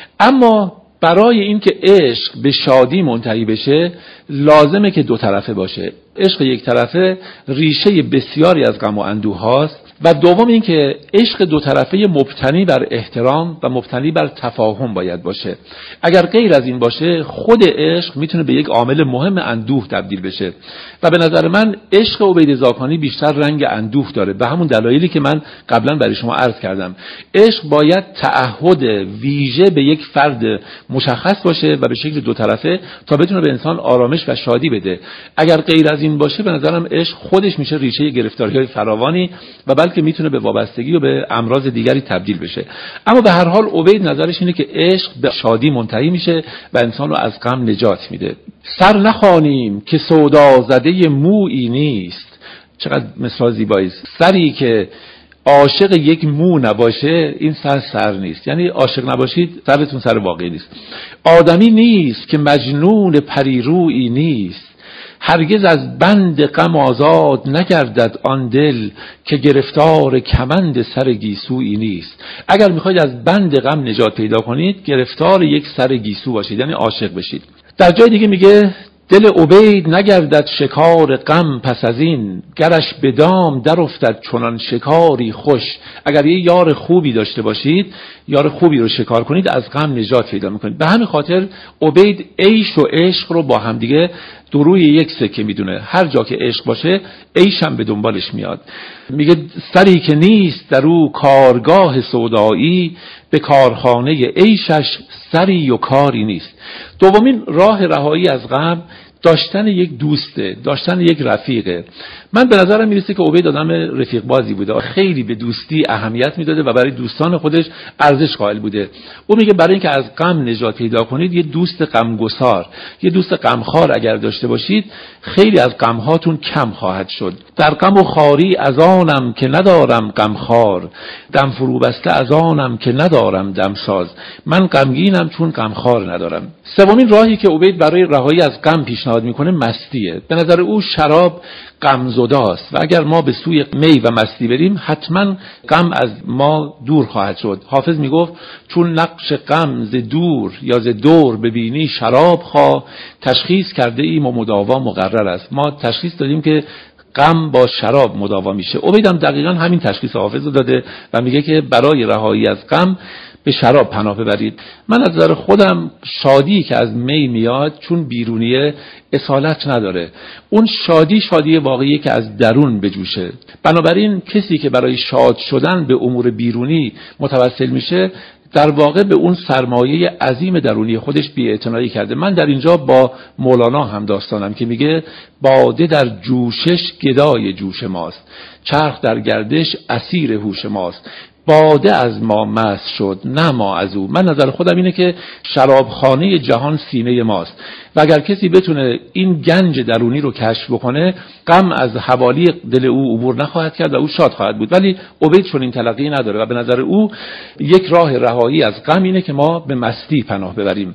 A: اما برای اینکه عشق به شادی منتهی بشه لازمه که دو طرفه باشه. عشق یک طرفه ریشه بسیاری از غم و اندوه هاست و دوم این که عشق دو طرفه مبتنی بر احترام و مبتنی بر تفاهم باید باشه. اگر غیر از این باشه خود عشق میتونه به یک عامل مهم اندوه تبدیل بشه و به نظر من عشق عبید زاکانی بیشتر رنگ اندوه داره به همون دلایلی که من قبلا برای شما عرض کردم. عشق باید تعهد ویژه به یک فرد مشخص باشه و به شکل دو طرفه تا بتونه به انسان آرامش و شادی بده. اگر غیر از این باشه به نظرم عشق خودش میشه ریشه گرفتاری‌های فراوانی و بلکه میتونه به وابستگی و به امراض دیگری تبدیل بشه. اما به هر حال عبید نظرش اینه که عشق به شادی منتهی میشه و انسان رو از غم نجات میده. سر نخوانیم که سودا زده مویی نیست. چقدر مثال زیبایی است. سری که عاشق یک مو نباشه این سر سر نیست، یعنی عاشق نباشید سرتون سر واقعی نیست. آدمی نیست که مجنون پریرویی نیست، هرگز از بند غم آزاد نگردد آن دل که گرفتار کمند سر گیسویی نیست. اگر میخواید از بند غم نجات پیدا کنید گرفتار یک سر گیسو باشید، یعنی عاشق بشید. در جای دیگه میگه دل عبید نگردد شکار غم پس از این، گرش به دام در افتد چنان شکاری خوش. اگر یه یار خوبی داشته باشید، یار خوبی رو شکار کنید، از غم نجات پیدا میکنید. به همین خاطر عبید عیش و عشق رو با هم دیگه دو روی یک سکه میدونه. هر جا که عشق باشه عیش هم به دنبالش میاد. میگه سری که نیست در او کارگاه سودایی، به کارخانه عیشش سری و کاری نیست. دومین راه رهایی از غم داشتن یک دوسته، داشتن یک رفیقه. من به نظرم میرسه که عبید آدم رفیق بازی بوده، خیلی به دوستی اهمیت میداده و برای دوستان خودش ارزش قائل بوده. او میگه برای اینکه از غم نجات پیدا کنید یه دوست غمگسار، یه دوست غمخوار اگر داشته باشید خیلی از غمهاتون کم خواهد شد. در غم و خواری از آنم که ندارم غمخوار، دم فرو بسته از آنم که ندارم دمساز. من غمگینم چون غمخوار ندارم. سومین راهی که عبید برای رهایی از غم پیشنهاد میکنه مستیه. به نظر او شراب غمزداست و اگر ما به سوی می و مستی بریم حتما غم از ما دور خواهد شد. حافظ میگفت چون نقش غم ز دور یا ز دور ببینی شراب خواه، تشخیص کرده ایم و مداوا مقرر است. ما تشخیص دادیم که غم با شراب مداوا میشه. عبیدم دقیقاً همین تشخیص حافظ رو داده و میگه که برای رهایی از غم به شراب پناه ببرید. من از نظر خودم شادی که از می میاد چون بیرونیه اصالت نداره. اون شادی شادی واقعیه که از درون بجوشه. بنابراین کسی که برای شاد شدن به امور بیرونی متوسل میشه در واقع به اون سرمایه عظیم درونی خودش بی‌اعتنایی کرده. من در اینجا با مولانا هم داستانم که میگه باده در جوشش گدای جوش ماست، چرخ در گردش اسیر هوش ماست. باده از ما مست شد نه ما از او. من نظر خودم اینه که شرابخانه جهان سینه ماست و اگر کسی بتونه این گنج درونی رو کشف بکنه غم از حوالی دل او عبور نخواهد کرد و او شاد خواهد بود. ولی عبید چون این تلقی نداره و به نظر او یک راه رهایی از غم اینه که ما به مستی پناه ببریم.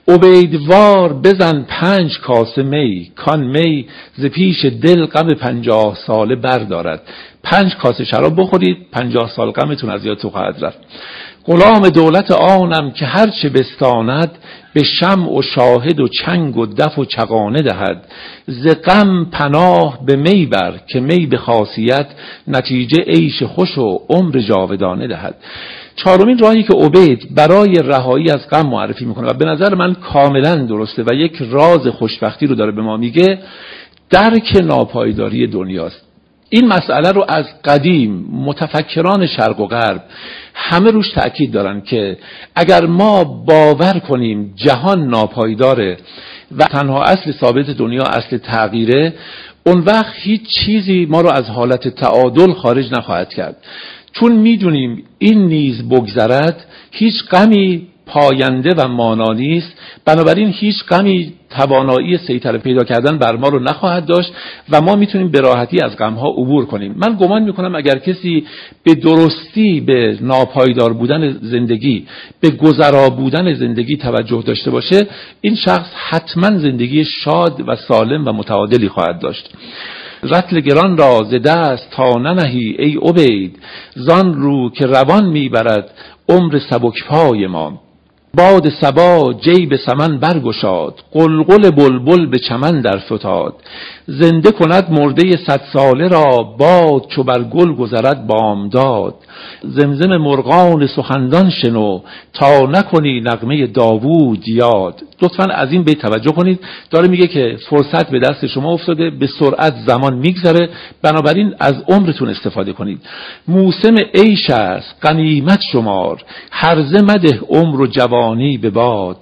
A: عبیدوار بزن پنج کاسه می، کان می ز پیش دل غم پنجاه ساله بردارد. پنج کاسه شراب بخورید پنجاه سال غمتون از یادتون خواهد رفت. غلام دولت آنم که هر چه بستاند، به شمع و شاهد و چنگ و دف و چغانه دهد. ز غم پناه به می بر که می به خاصیت نتیجه عیش خوش و عمر جاودانه دهد. چهارمین راهی که عبید برای رهایی از غم معرفی میکنه و به نظر من کاملا درسته و یک راز خوشبختی رو داره به ما میگه، درک ناپایداری دنیاست. این مسئله رو از قدیم متفکران شرق و غرب همه روش تأکید دارن که اگر ما باور کنیم جهان ناپایداره و تنها اصل ثابت دنیا اصل تغییره، اون وقت هیچ چیزی ما رو از حالت تعادل خارج نخواهد کرد. چون میدونیم این نیز بگذرد، هیچ غمی پاینده و مانا نیست، بنابراین هیچ غمی توانایی سیطره پیدا کردن بر ما رو نخواهد داشت و ما میتونیم به راحتی از غمها عبور کنیم. من گمان میکنم اگر کسی به درستی به ناپایدار بودن زندگی، به گذرا بودن زندگی توجه داشته باشه، این شخص حتما زندگی شاد و سالم و متعادلی خواهد داشت. رطل گران را ز دست تا ننهی ای عبید، زان رو که روان میبرد عمر سبکپای ما. باد صبا جیب سمن برگشاد، قلقل بلبل به چمن در فتاد. زنده کند مرده صد ساله را، باد چو بر گل گذرد بامداد. زمزم مرغان سخندان شنو، تا نکنی نغمه داوود یاد. لطفاً از این بیت توجه کنید، داره میگه که فرصت به دست شما افتاده، به سرعت زمان میگذره، بنابراین از عمرتون استفاده کنید. موسم عیش است غنیمت شمار، هرزه مده عمر و جوانی به باد.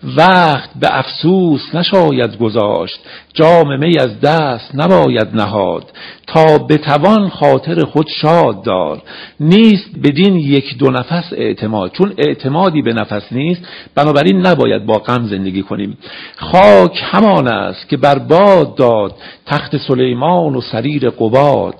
A: وقت به افسوس نشاید گذاشت، جام می از دست نباید نهاد. تا بتوان خاطر خود شاد دار، نیست بدین یک دو نفس اعتماد. چون اعتمادی به نفس نیست، بنابراین نباید با غم زندگی کنیم. خاک همان است که بر باد داد، تخت سلیمان و سریر قباد.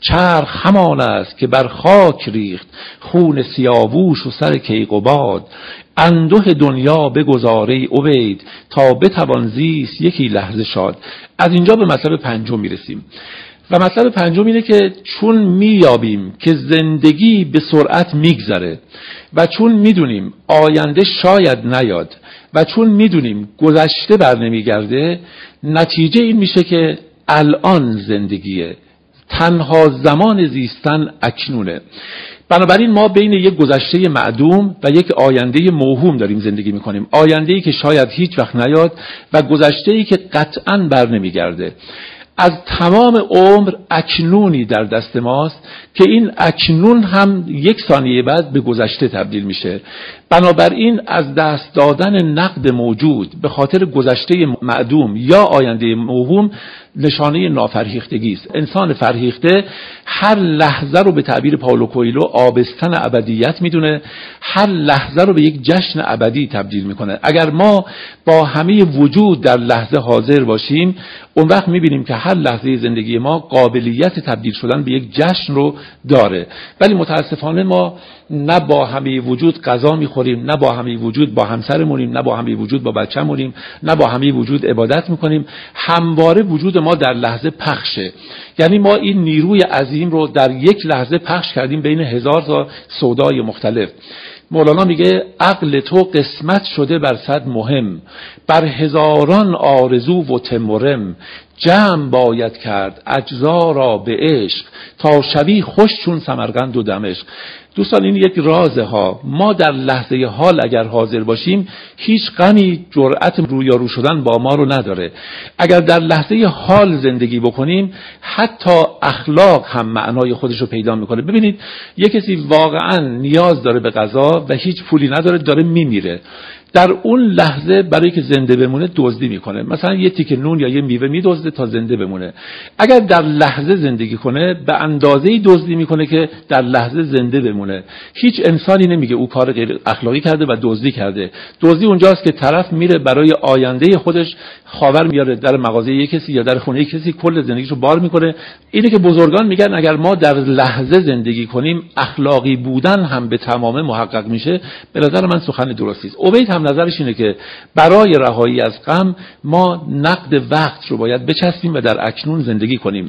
A: چرخ همان است که بر خاک ریخت، خون سیاووش و سر کیقباد. انده دنیا بگذاره عبید، تا بتوان زیست یکی لحظه شاد. از اینجا به مطلب پنجم میرسیم و مطلب پنجم اینه که چون میابیم که زندگی به سرعت میگذره و چون میدونیم آینده شاید نیاد و چون میدونیم گذشته بر نمیگرده، نتیجه این میشه که الان زندگیه، تنها زمان زیستن اکنونه. بنابراین ما بین یک گذشته معدوم و یک آینده موهوم داریم زندگی میکنیم. آینده‌ای که شاید هیچ وقت نیاد و گذشته‌ای که قطعاً بر نمیگرده. از تمام عمر اکنونی در دست ماست که این اکنون هم یک ثانیه بعد به گذشته تبدیل میشه. بنابراین از دست دادن نقد موجود به خاطر گذشته معدوم یا آینده موهوم نشانه نافرهیختگی است. انسان فرهیخته هر لحظه رو به تعبیر پائولو کوئلو آبستن ابدیت میدونه، هر لحظه رو به یک جشن ابدی تبدیل میکنه. اگر ما با همه وجود در لحظه حاضر باشیم، اون وقت میبینیم که هر لحظه زندگی ما قابلیت تبدیل شدن به یک جشن رو داره. ولی متاسفانه ما نه با همه وجود غذا میخوریم، نه با همه وجود با همسرمونیم، نه با همه وجود با بچه‌مونیم، نه با همه وجود عبادت میکنیم. همواره وجود ما در لحظه پخشه. یعنی ما این نیروی عظیم رو در یک لحظه پخش کردیم بین هزار تا سودای مختلف. مولانا میگه عقل تو قسمت شده بر صد مهم، بر هزاران آرزو و تمرم. جمع باید کرد اجزا را به عشق، تا شوی خوش چون سمرقند و دمشق. دوستان این یک رازه ها. ما در لحظه حال اگر حاضر باشیم، هیچ غمی جرأت رویارو شدن با ما رو نداره. اگر در لحظه حال زندگی بکنیم، حتی اخلاق هم معنای خودش رو پیدا میکنه. ببینید یک کسی واقعا نیاز داره به غذا و هیچ پولی نداره، داره میمیره. در اون لحظه برای که زنده بمونه دزدی میکنه، مثلا یه تیکه نون یا یه میوه میدزده تا زنده بمونه. اگر در لحظه زندگی کنه، به اندازه‌ای دزدی میکنه که در لحظه زنده بمونه. هیچ انسانی نمیگه او کار غیر اخلاقی کرده و دزدی کرده. دزدی اونجاست که طرف میره برای آینده خودش خاور میاره در مغازه یک کسی یا در خونه یک کسی، کل زندگیشو بار میکنه. اینه که بزرگان میگن اگر ما در لحظه زندگی کنیم، اخلاقی بودن هم به تمام محقق میشه. به نظر من سخن درستی است. عبید هم نظرش اینه که برای رهایی از غم ما نقد وقت رو باید بچسبیم و در اکنون زندگی کنیم.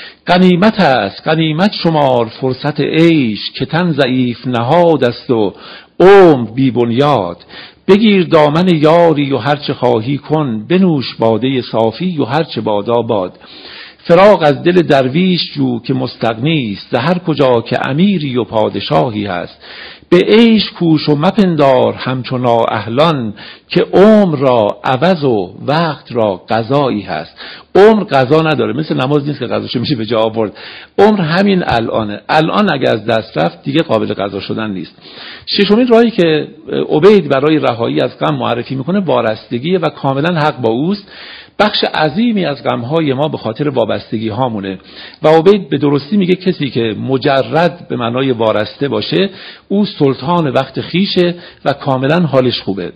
A: غنیمت است غنیمت شمار فرصت عیش، که تن ضعیف نهاد است و عمر بی بنیاد. بگیر دامن یاری و هرچه خواهی کن، بنوش باده صافی و هرچه بادا باد. فراغ از دل درویش جو که مستغنی است، هر کجا که امیری و پادشاهی هست. به عیش کوش و مپندار همچون نااهلان، که عمر را عوض و وقت را قضایی هست. عمر قضا نداره، مثل نماز نیست که قضاش میشه به جا آورد. عمر همین الانه، الان اگر از دست رفت دیگه قابل قضا شدن نیست. ششمین راهی که عبید برای رهایی از غم معرفی میکنه وارستگی و کاملا حق با اوست. بخش عظیمی از غمهای ما به خاطر وابستگی هامونه و عبید به درستی میگه کسی که مجرد به معنای وارسته باشه او سلطان وقت خیشه و کاملا حالش خوبه.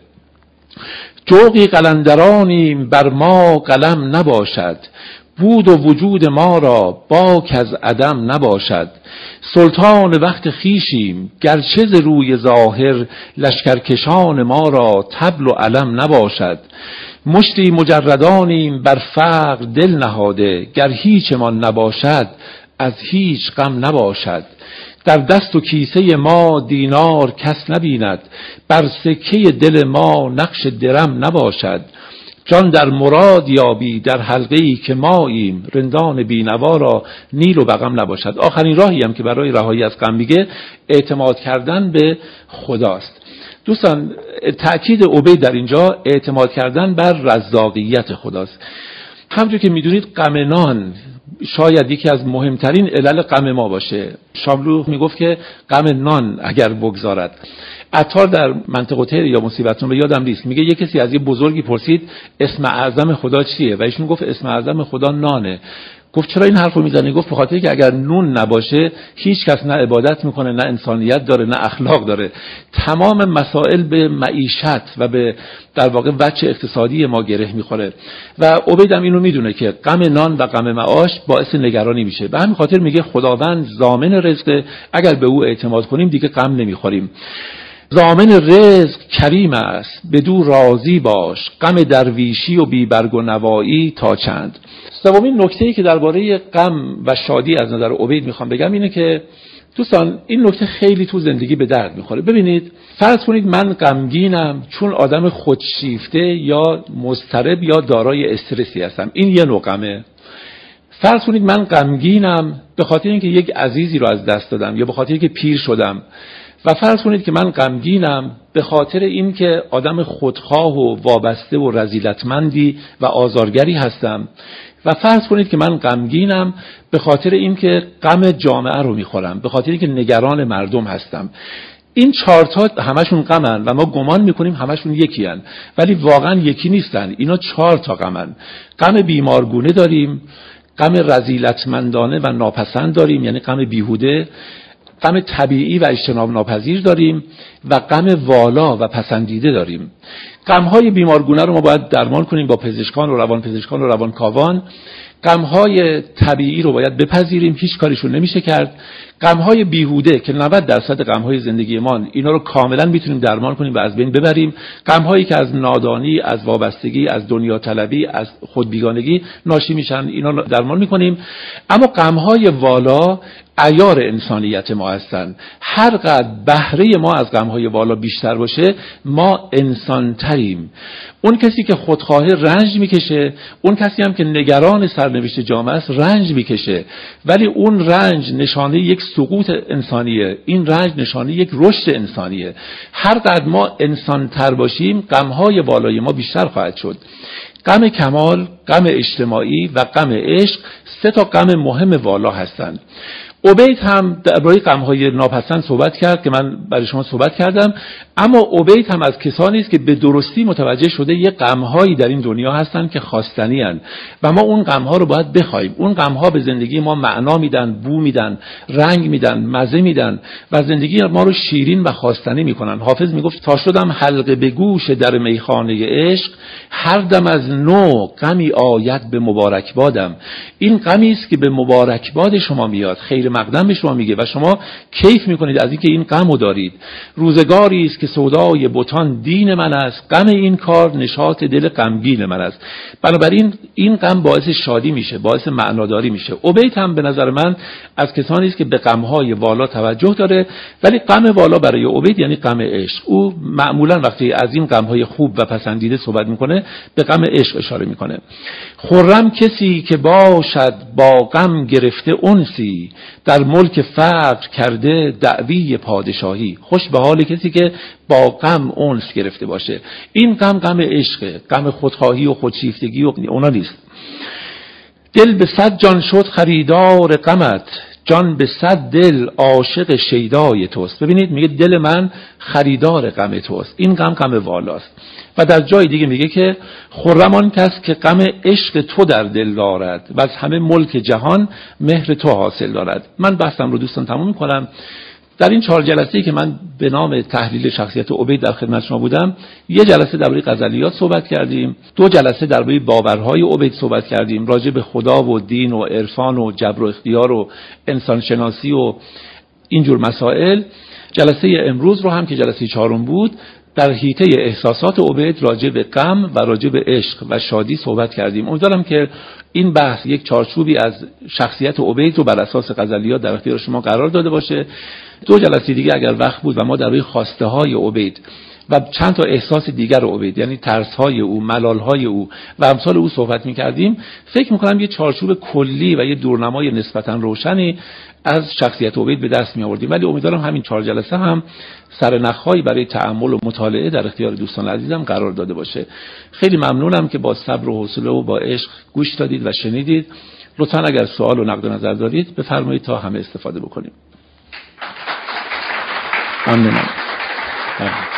A: جوقی قلندرانیم بر ما قلم نباشد، بود و وجود ما را باک از عدم نباشد. سلطان وقت خیشیم گرچه ز روی ظاهر، لشکرکشان ما را طبل و علم نباشد. مشتی مجردانیم بر فقر دل نهاده، گر هیچمان نباشد از هیچ غم نباشد. در دست و کیسه ما دینار کس نبیند، بر سکه دل ما نقش درم نباشد. جان در مراد یابی در حلقه‌ای که ماییم، رندان بینوا را نیل و بغم نباشد. آخرین راهی هم که برای رهایی از غم میگه اعتماد کردن به خداست. دوستان تأکید عبید در اینجا اعتماد کردن بر رزاقیت خداست. همونجور که میدونید غم نان شاید یکی از مهمترین علل غم ما باشه. شاملو میگفت که غم نان اگر بگذارد. عطار در منطقه تیر یا مصیبتون به یادم نیست میگه یه کسی از یه بزرگی پرسید اسم اعظم خدا چیه و ایشون گفت اسم اعظم خدا نانه. گفت چرا این حرفو میزنی؟ گفت به خاطر که اگر نون نباشه هیچ کس نه عبادت میکنه، نه انسانیت داره، نه اخلاق داره. تمام مسائل به معیشت و به در واقع وجه اقتصادی ما گره میخوره و عبیدم اینو میدونه که غم نان و غم معاش باعث نگرانی میشه. به همین خاطر میگه خداوند ضامن رزق، اگر به او اعتماد کنیم دیگه غم نمیخوریم. ضامن رزق کریم است بدو راضی باش، غم درویشی و بی برگ و نوایی تا چند. سومین نکته‌ای که درباره غم و شادی از نظر عبید میخوام بگم اینه که دوستان این نکته خیلی تو زندگی به درد میخوره. ببینید فرض کنید من غمگینم چون آدم خودشیفته یا مضطرب یا دارای استرسی هستم، این یه نوع غمه. فرض کنید من غمگینم به خاطر اینکه یک عزیزی رو از دست دادم یا به خاطر اینکه پیر شدم و فرض کنید که من غمگینم به خاطر این که آدم خودخواه و وابسته و رذیلتمندی و آزارگری هستم و فرض کنید که من غمگینم به خاطر این که غم جامعه رو میخورم، به خاطر اینکه نگران مردم هستم. این چهار تا همشون غمن و ما گمان میکنیم همشون یکی هن، ولی واقعا یکی نیستن. اینا چهار تا غمن. غم بیمارگونه داریم، غم رذیلتمندانه و ناپسند داریم یعنی غم بیهوده، غم طبیعی و اجتناب ناپذیر داریم و غم والا و پسندیده داریم. غم‌های بیمارگونه رو ما باید درمان کنیم با پزشکان و روانپزشکان و روانکاوان. غم‌های طبیعی رو باید بپذیریم، هیچ کاریشون نمیشه کرد. غم‌های بیهوده که نود درصد غم‌های زندگی ما، اینا رو کاملا میتونیم درمان کنیم و از بین ببریم. غم‌هایی که از نادانی، از وابستگی، از دنیا طلبی، از خودبیگانگی ناشی میشن، اینا رو درمان میکنیم. اما غم‌های والا عیار انسانیت ما هستن. هر قدر بهره ما از غم‌های والا بیشتر باشه ما انسان‌تریم. اون کسی که خودخواه رنج میکشه، اون کسی هم که نگران سرنوشت جامعه است رنج میکشه، ولی اون رنج نشانه یک سقوط انسانیه، این رنج نشانه یک رشد انسانیه. هر قدر ما انسان‌تر باشیم غم‌های والای ما بیشتر خواهد شد. غم کمال، غم اجتماعی و غم عشق سه تا غم مهم والا هستند. عبید هم درباره غم‌های ناپسند صحبت کرد که من برای شما صحبت کردم، اما عبید هم از کسانی است که به درستی متوجه شده یه غم‌هایی در این دنیا هستن که خواستنی هستند و ما اون غم‌ها رو باید بخوایم. اون غم‌ها به زندگی ما معنا میدن، بو میدن، رنگ میدن، مزه میدن و زندگی ما رو شیرین و خواستنی میکنن. حافظ میگفت تا شدم حلقه به گوش در میخانه عشق، هر دم از نو غمی آید به مبارک بادم. این غمی است که به مبارک باد شما میاد، خیر مقدم به شما میگه و شما کیف میکنید از اینکه این غمو دارید. روزگاری است که سودای بتان دین من است، غم این کار نشاط دل غمگین من است. بنابراین این غم باعث شادی میشه، باعث معناداری میشه. عبید هم به نظر من از کسانی است که به غمهای والا توجه داره، ولی غم والا برای عبید یعنی غم عشق. او معمولا وقتی از این غمهای خوب و پسندیده صحبت میکنه به غم عشق اشاره میکنه. خرم کسی که باشد با غم گرفته انسی، در ملک فقر کرده دعوی پادشاهی. خوش به حال کسی که با غم انس گرفته باشه. این غم غم عشقه، غم خودخواهی و خودشیفتگی و اونا نیست. دل به صد جان شد خریدار غمت، جان به صد دل عاشق شیدای توست. ببینید میگه دل من خریدار غم توست. این غم غم والاست. و در جای دیگه میگه که خرم آن کس که غم عشق تو در دل دارد و از همه ملک جهان مهر تو حاصل دارد. من بحثم رو دوستان تموم میکنم. در این چهار جلسه‌ای که من به نام تحلیل شخصیت عبید در خدمت شما بودم، یه جلسه درباره غزلیات صحبت کردیم، دو جلسه درباره باورهای عبید صحبت کردیم، راجع به خدا و دین و عرفان و جبر و اختیار و انسان شناسی و اینجور مسائل. جلسه امروز رو هم که جلسه چهارم بود، در حیطه احساسات عبید راجع به غم و راجع به عشق و شادی صحبت کردیم. امیدوارم که این بحث یک چارچوبی از شخصیت عبید رو بر اساس غزلیات در اختیار شما قرار داده باشه. دو جلسه دیگه اگر وقت بود و ما در روی خواسته های عبید و چند تا احساس دیگر عبید، یعنی ترس های او، ملال های او و امثال او صحبت می‌کردیم، فکر می‌کنم یه چارچوب کلی و یه دورنمای نسبتاً روشنی از شخصیت عبید به دست می‌آوردیم. ولی امیدوارم همین چهار جلسه هم سرنخ‌هایی برای تأمل و مطالعه در اختیار دوستان عزیزم قرار داده باشه. خیلی ممنونم که با صبر و حوصله و با عشق گوش دادید و شنیدید. لطفاً اگر سوال و نقد و نظر دارید بفرمایید تا همه استفاده بکنیم. ممنونم.